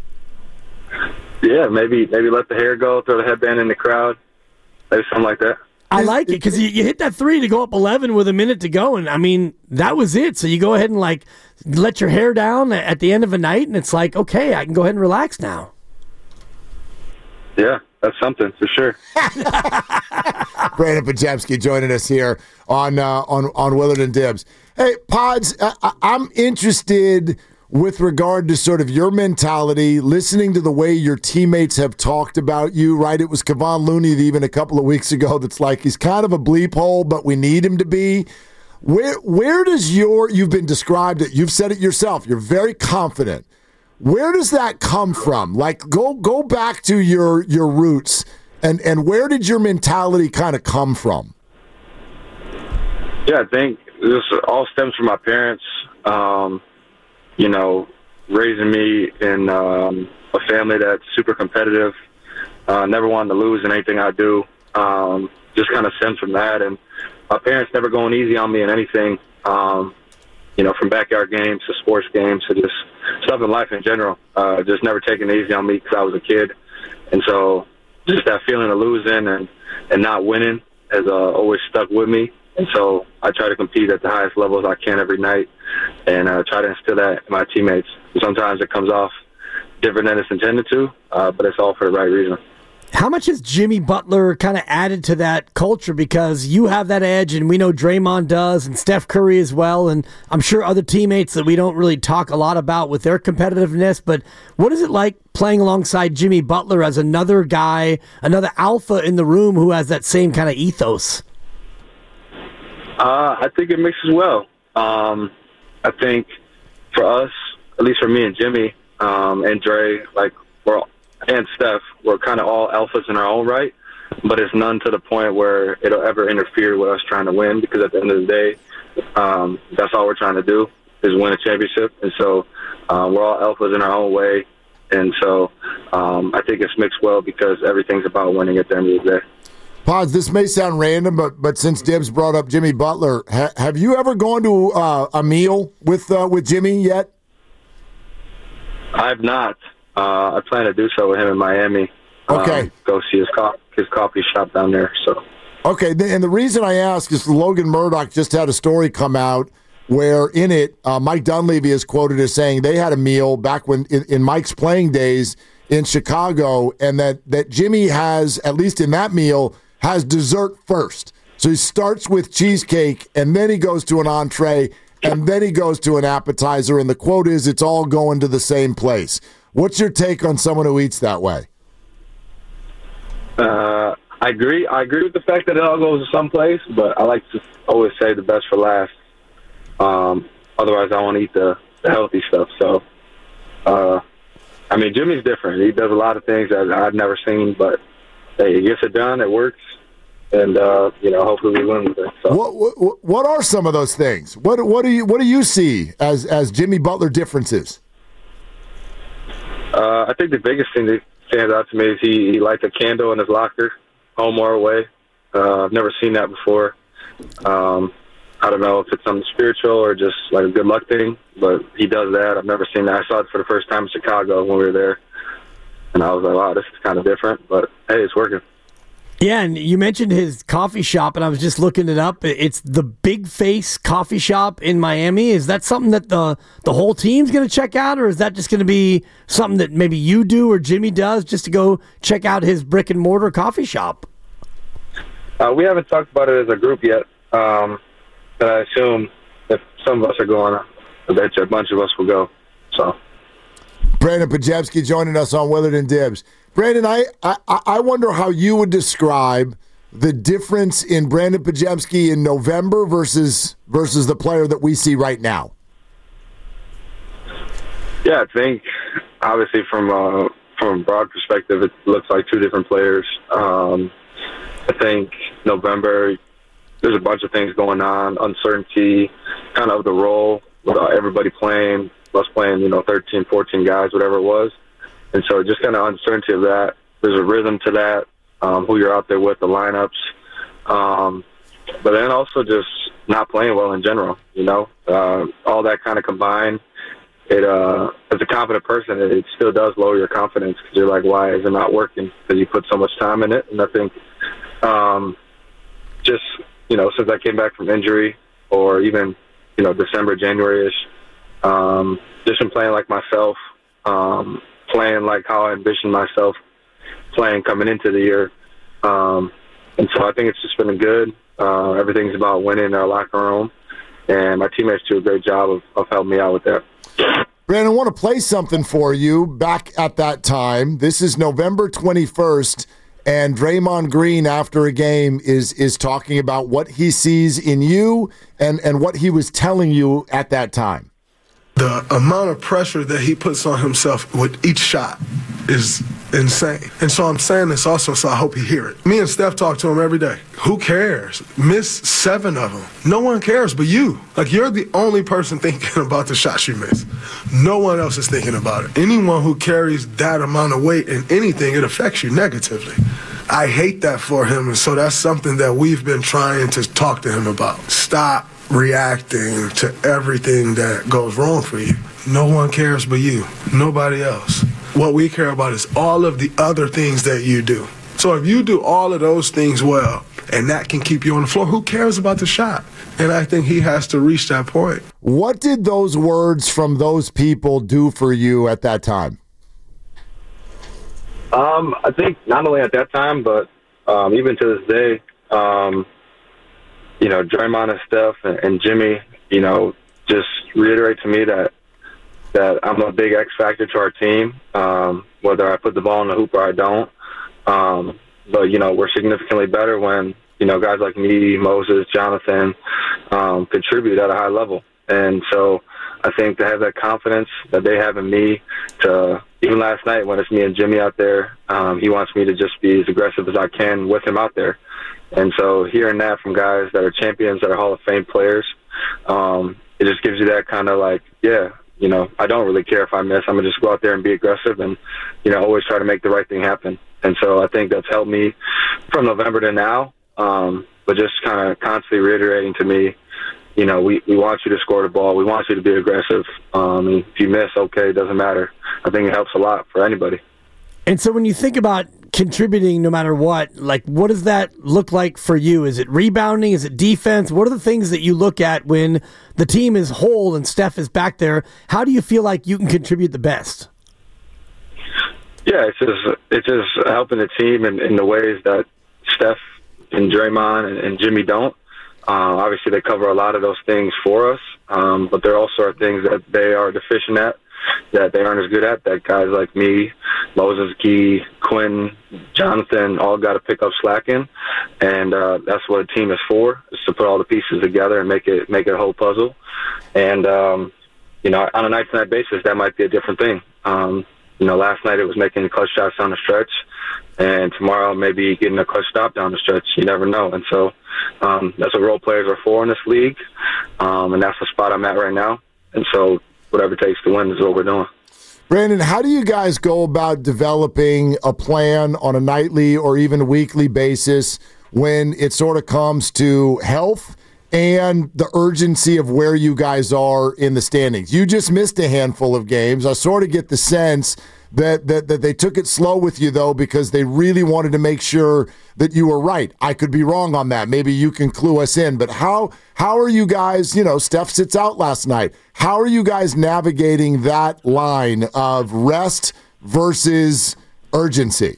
[SPEAKER 11] Yeah, maybe maybe let the hair go, throw the headband in the crowd, maybe something like that.
[SPEAKER 6] I like it because you, you hit that three to go up eleven with a minute to go, and I mean that was it. So you go ahead and like let your hair down at the end of a night, and it's like, okay, I can go ahead and relax now.
[SPEAKER 11] Yeah, that's something for sure.
[SPEAKER 5] Brandon Podziemski joining us here on uh, on on Willard and Dibs. Hey, Pods, I- I'm interested with regard to sort of your mentality, listening to the way your teammates have talked about you, right? It was Kevon Looney even a couple of weeks ago that's like, he's kind of a bleep hole, but we need him to be. Where where does your, you've been described it, you've said it yourself, you're very confident. Where does that come from? Like, go go back to your your roots, and, and where did your mentality kind of come from?
[SPEAKER 11] Yeah, I think this all stems from my parents. Um, you know, raising me in um, a family that's super competitive, uh, never wanted to lose in anything I do. Um, just kind of stems from that. And my parents never going easy on me in anything, um, you know, from backyard games to sports games to just stuff in life in general. Uh, just never taking it easy on me because I was a kid. And so just that feeling of losing and, and not winning has uh, always stuck with me. And so I try to compete at the highest levels I can every night and uh, try to instill that in my teammates. Sometimes it comes off different than it's intended to, uh, but it's all for the right reason.
[SPEAKER 6] How much has Jimmy Butler kind of added to that culture? Because you have that edge, and we know Draymond does, and Steph Curry as well, and I'm sure other teammates that we don't really talk a lot about with their competitiveness. But what is it like playing alongside Jimmy Butler as another guy, another alpha in the room who has that same kind of ethos?
[SPEAKER 11] Uh, I think it mixes well. Um, I think for us, at least for me and Jimmy um, and Dre, like we're all, and Steph, we're kind of all alphas in our own right, but it's none to the point where it'll ever interfere with us trying to win, because at the end of the day, um, that's all we're trying to do is win a championship. And so uh, we're all alphas in our own way. And so um, I think it's mixed well because everything's about winning at the end of the day.
[SPEAKER 5] Pods, this may sound random, but but since Dibs brought up Jimmy Butler, ha- have you ever gone to uh, a meal with uh, with Jimmy yet?
[SPEAKER 11] I have not. Uh, I plan to do so with him in Miami.
[SPEAKER 5] Okay.
[SPEAKER 11] Um, go see his, co- his coffee shop down there. So.
[SPEAKER 5] Okay, and the reason I ask is Logan Murdoch just had a story come out where in it, uh, Mike Dunleavy is quoted as saying they had a meal back when in, in Mike's playing days in Chicago, and that, that Jimmy has, at least in that meal, has dessert first. So he starts with cheesecake, and then he goes to an entree, and then he goes to an appetizer, and the quote is, it's all going to the same place. What's your take on someone who eats that way?
[SPEAKER 11] Uh, I agree. I agree with the fact that it all goes to someplace, but I like to always say the best for last. Um, otherwise, I won't eat the, the healthy stuff. So, uh, I mean, Jimmy's different. He does a lot of things that I've never seen, but hey, he gets it done. It works. And, uh, you know, hopefully we win with it. So.
[SPEAKER 5] What, what what are some of those things? What what do you what do you see as as Jimmy Butler differences?
[SPEAKER 11] Uh, I think the biggest thing that stands out to me is he, he lights a candle in his locker, home or away. Uh, I've never seen that before. Um, I don't know if it's something spiritual or just like a good luck thing, but he does that. I've never seen that. I saw it for the first time in Chicago when we were there, and I was like, wow, this is kind of different, but hey, it's working.
[SPEAKER 6] Yeah, and you mentioned his coffee shop, and I was just looking it up. It's the Big Face Coffee Shop in Miami. Is that something that the the whole team's going to check out, or is that just going to be something that maybe you do or Jimmy does just to go check out his brick and mortar coffee shop?
[SPEAKER 11] Uh, we haven't talked about it as a group yet, um, but I assume if some of us are going, I bet you a bunch of us will go. So,
[SPEAKER 5] Brandon Podziemski joining us on Willard and Dibs. Brandon, I, I, I wonder how you would describe the difference in Brandon Podziemski in November versus versus the player that we see right now.
[SPEAKER 11] Yeah, I think obviously from uh, from a broad perspective, it looks like two different players. Um, I think November, there's a bunch of things going on, uncertainty, kind of the role, with everybody playing, us playing, you know, thirteen, fourteen guys, whatever it was. And so just kind of uncertainty of that. There's a rhythm to that, um, who you're out there with, the lineups. Um, but then also just not playing well in general, you know. Uh, all that kind of combined, it uh, as a confident person, it, it still does lower your confidence because you're like, why is it not working? Because you put so much time in it. And I think um, just, you know, since I came back from injury or even, you know, December, January-ish, um, just been playing like myself, um, playing like how I envisioned myself playing coming into the year. Um, and so I think it's just been good. Uh, everything's about winning in our locker room. And my teammates do a great job of, of helping me out with that.
[SPEAKER 5] Brandon, I want to play something for you back at that time. This is November twenty-first, and Draymond Green, after a game, is is talking about what he sees in you and, and what he was telling you at that time.
[SPEAKER 21] The amount of pressure that he puts on himself with each shot is insane. And so I'm saying this also, so I hope you hear it. Me and Steph talk to him every day. Who cares? Miss seven of them. No one cares but you. Like, you're the only person thinking about the shots you miss. No one else is thinking about it. Anyone who carries that amount of weight in anything, it affects you negatively. I hate that for him, and so that's something that we've been trying to talk to him about. Stop reacting to everything that goes wrong for you. No one cares but you. Nobody else. What we care about is all of the other things that you do. So if you do all of those things well, and that can keep you on the floor, who cares about the shot? And I think he has to reach that point.
[SPEAKER 5] What did those words from those people do for you at that time?
[SPEAKER 11] Um, I think not only at that time, but um, even to this day, um, you know, Draymond and Steph and, and Jimmy, you know, just reiterate to me that that I'm a big X factor to our team, um, whether I put the ball in the hoop or I don't. Um, but, you know, we're significantly better when, you know, guys like me, Moses, Jonathan um, contribute at a high level. And so I think to have that confidence that they have in me to, even last night when it's me and Jimmy out there, um, he wants me to just be as aggressive as I can with him out there. And so hearing that from guys that are champions, that are Hall of Fame players, um, it just gives you that kind of like, yeah, you know, I don't really care if I miss. I'm going to just go out there and be aggressive and, you know, always try to make the right thing happen. And so I think that's helped me from November to now, um, but just kind of constantly reiterating to me, you know, we, we want you to score the ball. We want you to be aggressive. Um, and if you miss, okay, it doesn't matter. I think it helps a lot for anybody.
[SPEAKER 6] And so when you think about contributing no matter what, like what does that look like for you? Is it rebounding? Is it defense? What are the things that you look at when the team is whole and Steph is back there? How do you feel like you can contribute the best?
[SPEAKER 11] Yeah, it's just it's just helping the team in, in the ways that Steph and Draymond and, and Jimmy don't. Uh, obviously, they cover a lot of those things for us, um, but there also are things that they are deficient at, that they aren't as good at, that guys like me, Moses, Gee, Quinn, Jonathan, all got to pick up slack in. And uh, that's what a team is for, is to put all the pieces together and make it make it a whole puzzle. And, um, you know, on a night-to-night basis, that might be a different thing. Um, you know, last night it was making clutch shots down the stretch, and tomorrow maybe getting a clutch stop down the stretch. You never know. And so um, that's what role players are for in this league, um, and that's the spot I'm at right now. And so whatever it takes to win is what we're doing.
[SPEAKER 5] Brandon, how do you guys go about developing a plan on a nightly or even weekly basis when it sort of comes to health and the urgency of where you guys are in the standings? You just missed a handful of games. I sort of get the sense that, that, that they took it slow with you, though, because they really wanted to make sure that you were right. I could be wrong on that. Maybe you can clue us in. But how how are you guys, you know, Steph sits out last night. How are you guys navigating that line of rest versus urgency?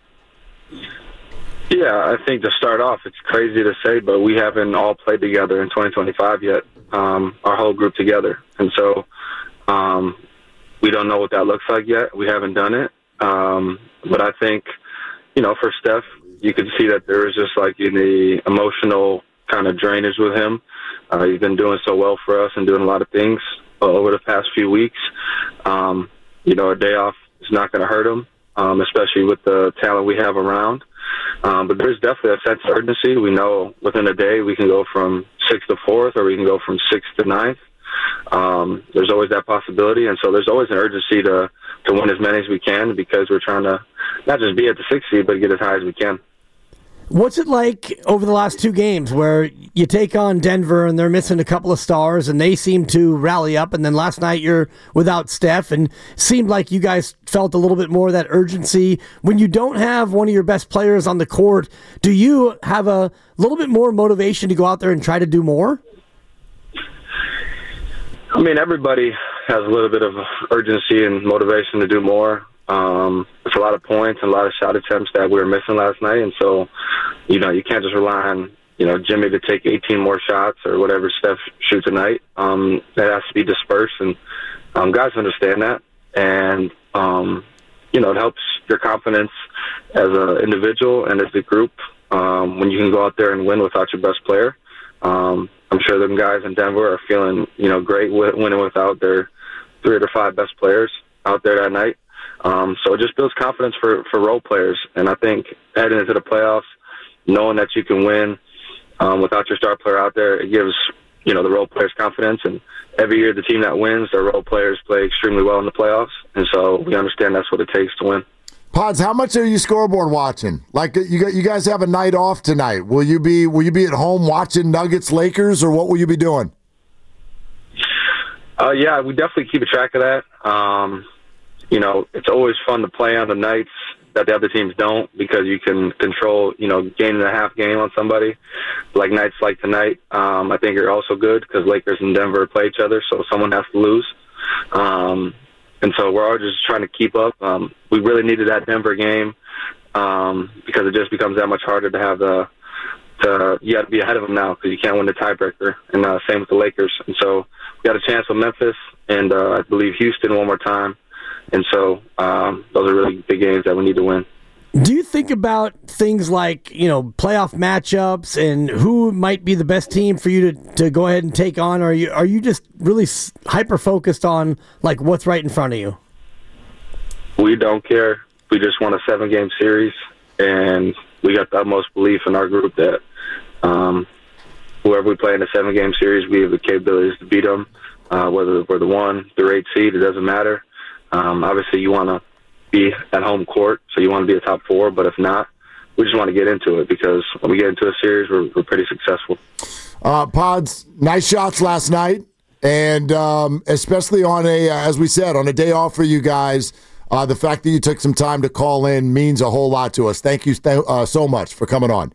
[SPEAKER 11] Yeah, I think to start off, it's crazy to say, but we haven't all played together in twenty twenty-five yet, um, our whole group together. And so um, we don't know what that looks like yet. We haven't done it. Um, but I think, you know, for Steph, you could see that there is just like the emotional kind of drainage with him. Uh, he's been doing so well for us and doing a lot of things uh, over the past few weeks. Um, you know, a day off is not going to hurt him, um, especially with the talent we have around. Um, but there's definitely a sense of urgency. We know within a day we can go from sixth to fourth, or we can go from sixth to ninth. Um, there's always that possibility, and so there's always an urgency to, to win as many as we can, because we're trying to not just be at the sixth seed, but get as high as we can.
[SPEAKER 6] What's it like over the last two games where you take on Denver and they're missing a couple of stars and they seem to rally up, and then last night you're without Steph, and seemed like you guys felt a little bit more of that urgency. When you don't have one of your best players on the court, do you have a little bit more motivation to go out there and try to do more?
[SPEAKER 11] I mean, everybody has a little bit of urgency and motivation to do more. Um, it's a lot of points and a lot of shot attempts that we were missing last night. And so, you know, you can't just rely on, you know, Jimmy to take eighteen more shots or whatever Steph shoots tonight. Um, that has to be dispersed. And um, guys understand that. And, um, you know, it helps your confidence as an individual and as a group um, when you can go out there and win without your best player. Um, I'm sure them guys in Denver are feeling, you know, great winning without their three or five best players out there that night. Um, so it just builds confidence for, for role players. And I think heading into the playoffs, knowing that you can win um, without your star player out there, it gives, you know, the role players confidence. And every year the team that wins, their role players play extremely well in the playoffs. And so we understand that's what it takes to win.
[SPEAKER 5] Pods, how much are you scoreboard watching? Like you got, you guys have a night off tonight. Will you be will you be at home watching Nuggets Lakers, or what will you be doing?
[SPEAKER 11] Uh, yeah, we definitely keep a track of that. Um, you know, it's always fun to play on the nights that the other teams don't, because you can control, you know, game and a half game on somebody. Like nights like tonight, um, I think are also good because Lakers and Denver play each other, so someone has to lose. Um, and so we're all just trying to keep up. Um, we really needed that Denver game um, because it just becomes that much harder to have the to, you got to be ahead of them now because you can't win the tiebreaker, and uh, same with the Lakers. And so we got a chance with Memphis and uh, I believe Houston one more time, and so um, those are really big games that we need to win.
[SPEAKER 6] Do you think about things like, you know, playoff matchups and who might be the best team for you to, to go ahead and take on? Or are you are you just really hyper focused on like what's right in front of you?
[SPEAKER 11] We don't care. We just want a seven game series, and we got the utmost belief in our group that um, whoever we play in a seven game series, we have the capabilities to beat them. Uh, whether we're the one, the eight seed, it doesn't matter. Um, obviously, you want to be at home court, so you want to be a top four, but if not, we just want to get into it because when we get into a series, we're, we're pretty successful.
[SPEAKER 5] Uh, Pods, nice shots last night, and um, especially on a, as we said, on a day off for you guys, uh, the fact that you took some time to call in means a whole lot to us. Thank you th- uh, so much for coming on.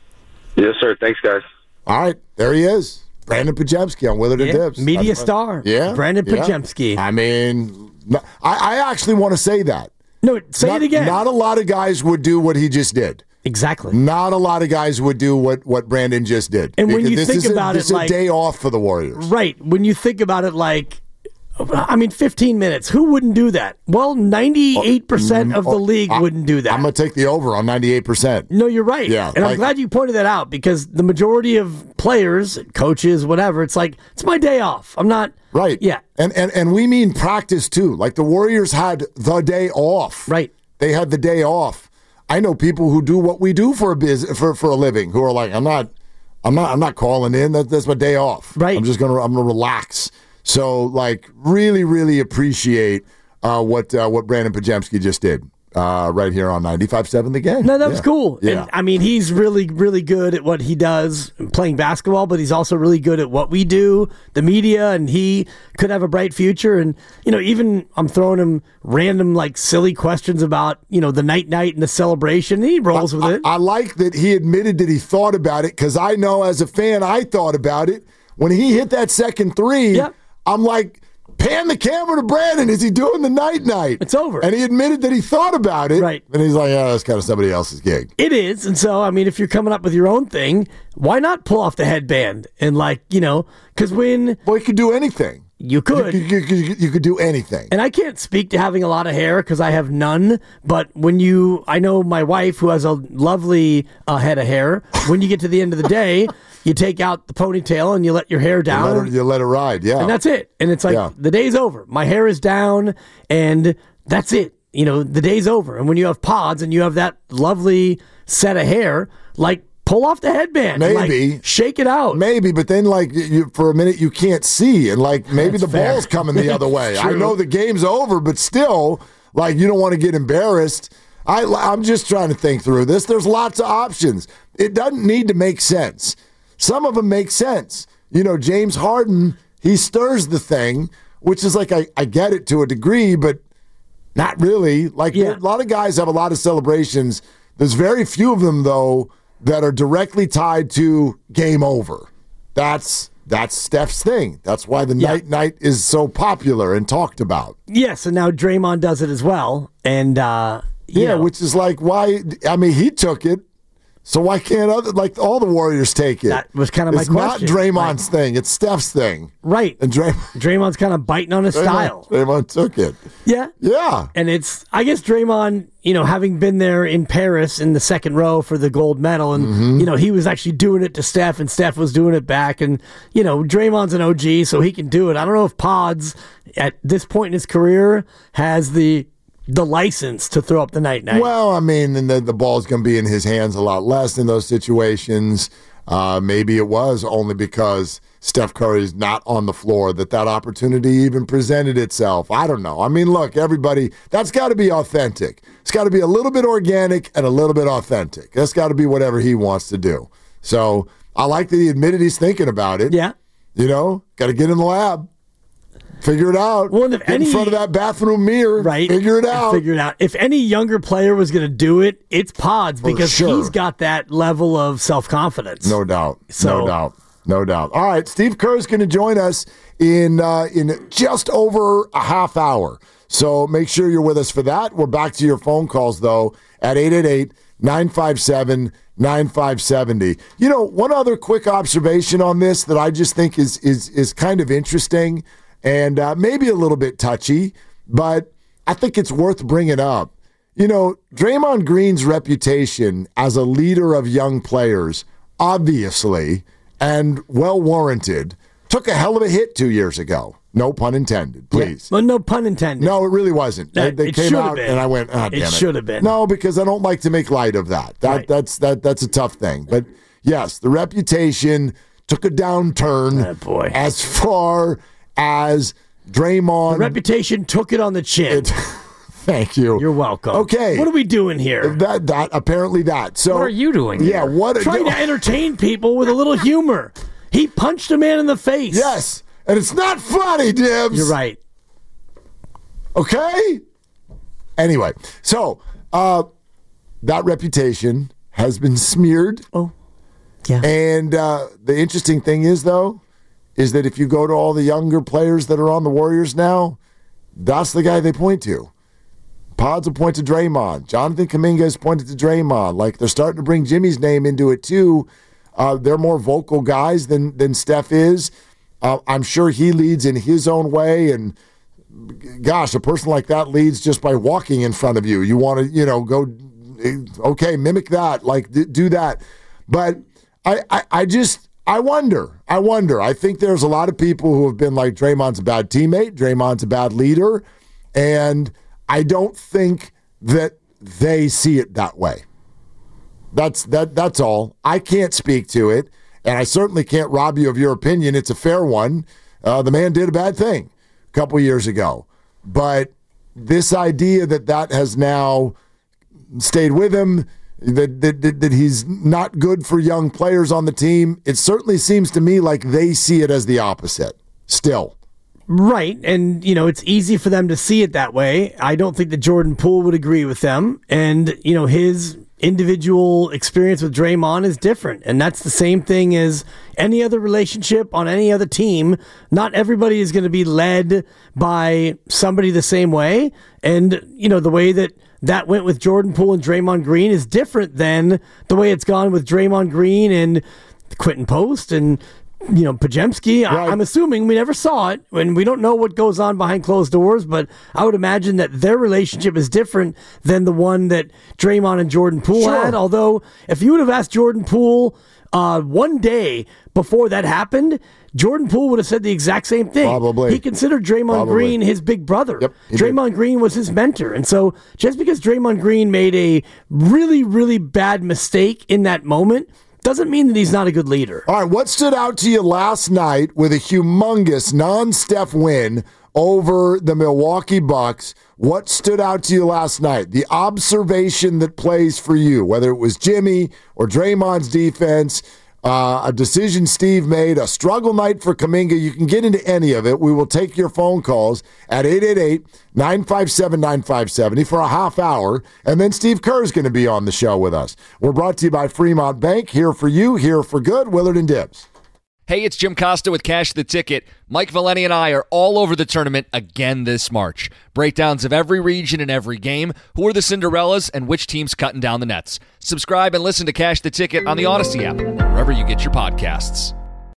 [SPEAKER 11] Yes, sir. Thanks, guys.
[SPEAKER 5] All right, there he is, Brandon Podziemski on Witherd and
[SPEAKER 6] Yeah,
[SPEAKER 5] Dibbs.
[SPEAKER 6] media star.
[SPEAKER 5] Yeah,
[SPEAKER 6] Brandon
[SPEAKER 5] yeah.
[SPEAKER 6] Podziemski.
[SPEAKER 5] I mean, I, I actually want to say that.
[SPEAKER 6] No, say
[SPEAKER 5] not,
[SPEAKER 6] it again.
[SPEAKER 5] Not a lot of guys would do what he just did.
[SPEAKER 6] Exactly.
[SPEAKER 5] Not a lot of guys would do what, what Brandon just did.
[SPEAKER 6] And when
[SPEAKER 5] Because
[SPEAKER 6] you
[SPEAKER 5] this
[SPEAKER 6] think
[SPEAKER 5] is
[SPEAKER 6] about
[SPEAKER 5] a,
[SPEAKER 6] it,
[SPEAKER 5] this is
[SPEAKER 6] like
[SPEAKER 5] a day off for the Warriors.
[SPEAKER 6] Right. When you think about it, like, I mean, fifteen minutes. Who wouldn't do that? Well, ninety-eight percent of the league
[SPEAKER 5] I,
[SPEAKER 6] wouldn't do that.
[SPEAKER 5] I'm going to take the over on ninety-eight percent.
[SPEAKER 6] No, you're right.
[SPEAKER 5] Yeah,
[SPEAKER 6] and
[SPEAKER 5] like,
[SPEAKER 6] I'm glad you pointed that out because the majority of players, coaches, whatever, it's like, it's my day off. I'm not.
[SPEAKER 5] Right.
[SPEAKER 6] Yeah.
[SPEAKER 5] And, and, and we mean practice, too. Like, the Warriors had the day off.
[SPEAKER 6] Right.
[SPEAKER 5] They had the day off. I know people who do what we do for a biz, for, for a living who are like, I'm not I'm not I'm not calling in. That, that's my day off.
[SPEAKER 6] Right.
[SPEAKER 5] I'm just gonna I'm gonna relax. So like really, really appreciate uh, what uh, what Brandon Podziemski just did uh, right here on ninety-five point seven The Game.
[SPEAKER 6] No, that was
[SPEAKER 5] Yeah.
[SPEAKER 6] cool.
[SPEAKER 5] Yeah.
[SPEAKER 6] And I mean, he's really, really good at what he does playing basketball, but he's also really good at what we do, the media, and he could have a bright future. And, you know, even I'm throwing him random, like, silly questions about, you know, the night night and the celebration. And he rolls
[SPEAKER 5] I,
[SPEAKER 6] with it.
[SPEAKER 5] I, I like that he admitted that he thought about it because I know as a fan I thought about it. When he hit that second three,
[SPEAKER 6] Yep.
[SPEAKER 5] I'm like, pan the camera to Brandon. Is he doing the night night?
[SPEAKER 6] It's over.
[SPEAKER 5] And he admitted that he thought about it.
[SPEAKER 6] Right.
[SPEAKER 5] And he's like, oh, that's kind of somebody else's gig.
[SPEAKER 6] It is. And so, I mean, if you're coming up with your own thing, why not pull off the headband? And, like, you know, because when.
[SPEAKER 5] Well, you could do anything.
[SPEAKER 6] You could.
[SPEAKER 5] You, you, you, you could do anything.
[SPEAKER 6] And I can't speak to having a lot of hair because I have none. But when you, I know my wife who has a lovely uh, head of hair. When you get to the end of the day, you take out the ponytail and you let your hair down.
[SPEAKER 5] You let, her, you let it ride, yeah.
[SPEAKER 6] And that's it. And it's like,
[SPEAKER 5] Yeah.
[SPEAKER 6] the day's over. My hair is down and that's it. You know, the day's over. And when you have pods and you have that lovely set of hair, like, pull off the headband. and,
[SPEAKER 5] Maybe.
[SPEAKER 6] like, shake it out.
[SPEAKER 5] Maybe, but then, like, you, for a minute, you can't see. And, like, maybe
[SPEAKER 6] That's
[SPEAKER 5] the
[SPEAKER 6] fair.
[SPEAKER 5] ball's coming the other way. I
[SPEAKER 6] True.
[SPEAKER 5] know the game's over, but still, like, you don't want to get embarrassed. I, I'm just trying to think through this. There's lots of options. It doesn't need to make sense. Some of them make sense. You know, James Harden, he stirs the thing, which is like, I, I get it to a degree, but not really. Like,
[SPEAKER 6] Yeah.
[SPEAKER 5] there- a lot of guys have a lot of celebrations. There's very few of them, though, that are directly tied to game over. That's that's Steph's thing. That's why the
[SPEAKER 6] Yeah.
[SPEAKER 5] night night is so popular and talked about.
[SPEAKER 6] Yes, and now Draymond does it as well. And, uh, you
[SPEAKER 5] Yeah,
[SPEAKER 6] know,
[SPEAKER 5] which is like why I mean he took it. So why can't other like all the Warriors take it?
[SPEAKER 6] That was kind of my
[SPEAKER 5] it's
[SPEAKER 6] question.
[SPEAKER 5] It's not Draymond's thing. It's Steph's thing.
[SPEAKER 6] right.
[SPEAKER 5] And Draymond,
[SPEAKER 6] Draymond's kind of biting on his style.
[SPEAKER 5] Draymond took it.
[SPEAKER 6] Yeah.
[SPEAKER 5] Yeah.
[SPEAKER 6] And it's, I guess Draymond, you know, having been there in Paris in the second row for the gold medal, and,
[SPEAKER 5] Mm-hmm.
[SPEAKER 6] you know, he was actually doing it to Steph, and Steph was doing it back. And, you know, Draymond's an O G, so he can do it. I don't know if Pods, at this point in his career, has the the license to throw up the night night.
[SPEAKER 5] Well, I mean, and the, the ball's going to be in his hands a lot less in those situations. Uh, maybe it was only because Steph Curry's not on the floor that that opportunity even presented itself. I don't know. I mean, look, everybody, that's got to be authentic. It's got to be a little bit organic and a little bit authentic. That's got to be whatever he wants to do. So I like that he admitted he's thinking about it.
[SPEAKER 6] Yeah.
[SPEAKER 5] You know, got to get in the lab. Figure it out.
[SPEAKER 6] Well, and if
[SPEAKER 5] Get
[SPEAKER 6] any-
[SPEAKER 5] in front of that bathroom mirror.
[SPEAKER 6] Right.
[SPEAKER 5] Figure it out.
[SPEAKER 6] Figure it out. If any younger player was going to do it, it's Pods
[SPEAKER 5] For
[SPEAKER 6] because
[SPEAKER 5] sure.
[SPEAKER 6] he's got that level of self-confidence.
[SPEAKER 5] No doubt.
[SPEAKER 6] So-
[SPEAKER 5] no doubt. No doubt. All right, Steve Kerr's going to join us in uh, in just over a half hour. So make sure you're with us for that. We're back to your phone calls, though, at eight eight eight, nine five seven, nine five seven zero. You know, one other quick observation on this that I just think is is is kind of interesting and uh, maybe a little bit touchy, but I think it's worth bringing up. You know, Draymond Green's reputation as a leader of young players, obviously, and well-warranted, took a hell of a hit two years ago. No pun intended, please.
[SPEAKER 6] Yeah. Well, no pun intended.
[SPEAKER 5] No, it really wasn't.
[SPEAKER 6] That,
[SPEAKER 5] they they
[SPEAKER 6] it
[SPEAKER 5] came out
[SPEAKER 6] been.
[SPEAKER 5] and I went, oh, damn it.
[SPEAKER 6] It should have been.
[SPEAKER 5] No, because I don't like to make light of that. That
[SPEAKER 6] Right.
[SPEAKER 5] that's that that's a tough thing. But yes, the reputation took a downturn
[SPEAKER 6] Oh, boy.
[SPEAKER 5] as far as Draymond.
[SPEAKER 6] The reputation took it on the chin.
[SPEAKER 5] It- Thank you.
[SPEAKER 6] You're welcome.
[SPEAKER 5] Okay.
[SPEAKER 6] What are we doing here?
[SPEAKER 5] That that apparently that. So
[SPEAKER 7] What are you doing
[SPEAKER 5] Yeah,
[SPEAKER 7] here?
[SPEAKER 5] what
[SPEAKER 6] Trying to entertain people with a little humor. He punched a man in the face.
[SPEAKER 5] Yes. And it's not funny, Dibs.
[SPEAKER 6] You're right.
[SPEAKER 5] Okay? Anyway, so uh, that reputation has been smeared.
[SPEAKER 6] Oh, yeah.
[SPEAKER 5] And uh, the interesting thing is, though, is that if you go to all the younger players that are on the Warriors now, that's the guy they point to. Pods will point to Draymond. Jonathan Kuminga has pointed to Draymond. Like, they're starting to bring Jimmy's name into it, too. Uh, they're more vocal guys than, than Steph is. Uh, I'm sure he leads in his own way, and gosh, a person like that leads just by walking in front of you. You want to, you know, go, okay, mimic that, like d- do that. But I, I, I just, I wonder, I wonder. I think there's a lot of people who have been like, Draymond's a bad teammate, Draymond's a bad leader, and I don't think that they see it that way. That's that. That's all. I can't speak to it. And I certainly can't rob you of your opinion. It's a fair one. Uh, the man did a bad thing a couple years ago. But this idea that that has now stayed with him, that, that, that, that he's not good for young players on the team, it certainly seems to me like they see it as the opposite still.
[SPEAKER 6] Right. And, you know, it's easy for them to see it that way. I don't think that Jordan Poole would agree with them. And, you know, his individual experience with Draymond is different. And that's the same thing as any other relationship on any other team. Not everybody is going to be led by somebody the same way. And, you know, the way that that went with Jordan Poole and Draymond Green is different than the way it's gone with Draymond Green and Quentin Post and, you know, Pajemski. Right. I'm assuming we never saw it, and we don't know what goes on behind closed doors, but I would imagine that their relationship is different than the one that Draymond and Jordan Poole
[SPEAKER 5] Sure.
[SPEAKER 6] had. Although, if you would have asked Jordan Poole uh, one day before that happened, Jordan Poole would have said the exact same thing.
[SPEAKER 5] Probably.
[SPEAKER 6] He considered Draymond
[SPEAKER 5] Probably.
[SPEAKER 6] Green his big brother.
[SPEAKER 5] Yep, he
[SPEAKER 6] Draymond Green was his mentor. And so just because Draymond Green made a really, really bad mistake in that moment doesn't mean that he's not a good leader.
[SPEAKER 5] All right, what stood out to you last night with a humongous non-Steph win over the Milwaukee Bucks? What stood out to you last night? The observation that plays for you, whether it was Jimmy or Draymond's defense, uh, a decision Steve made, a struggle night for Kuminga. You can get into any of it. We will take your phone calls at eight eight eight, nine five seven, nine five seven zero for a half hour, and then Steve Kerr is going to be on the show with us. We're brought to you by Fremont Bank, here for you, here for good. Willard and Dibs.
[SPEAKER 2] Hey, it's Jim Costa with Cash the Ticket. Mike Valeni and I are all over the tournament again this March. Breakdowns of every region and every game, who are the Cinderellas, and which team's cutting down the nets. Subscribe and listen to Cash the Ticket on the Odyssey app, wherever you get your podcasts.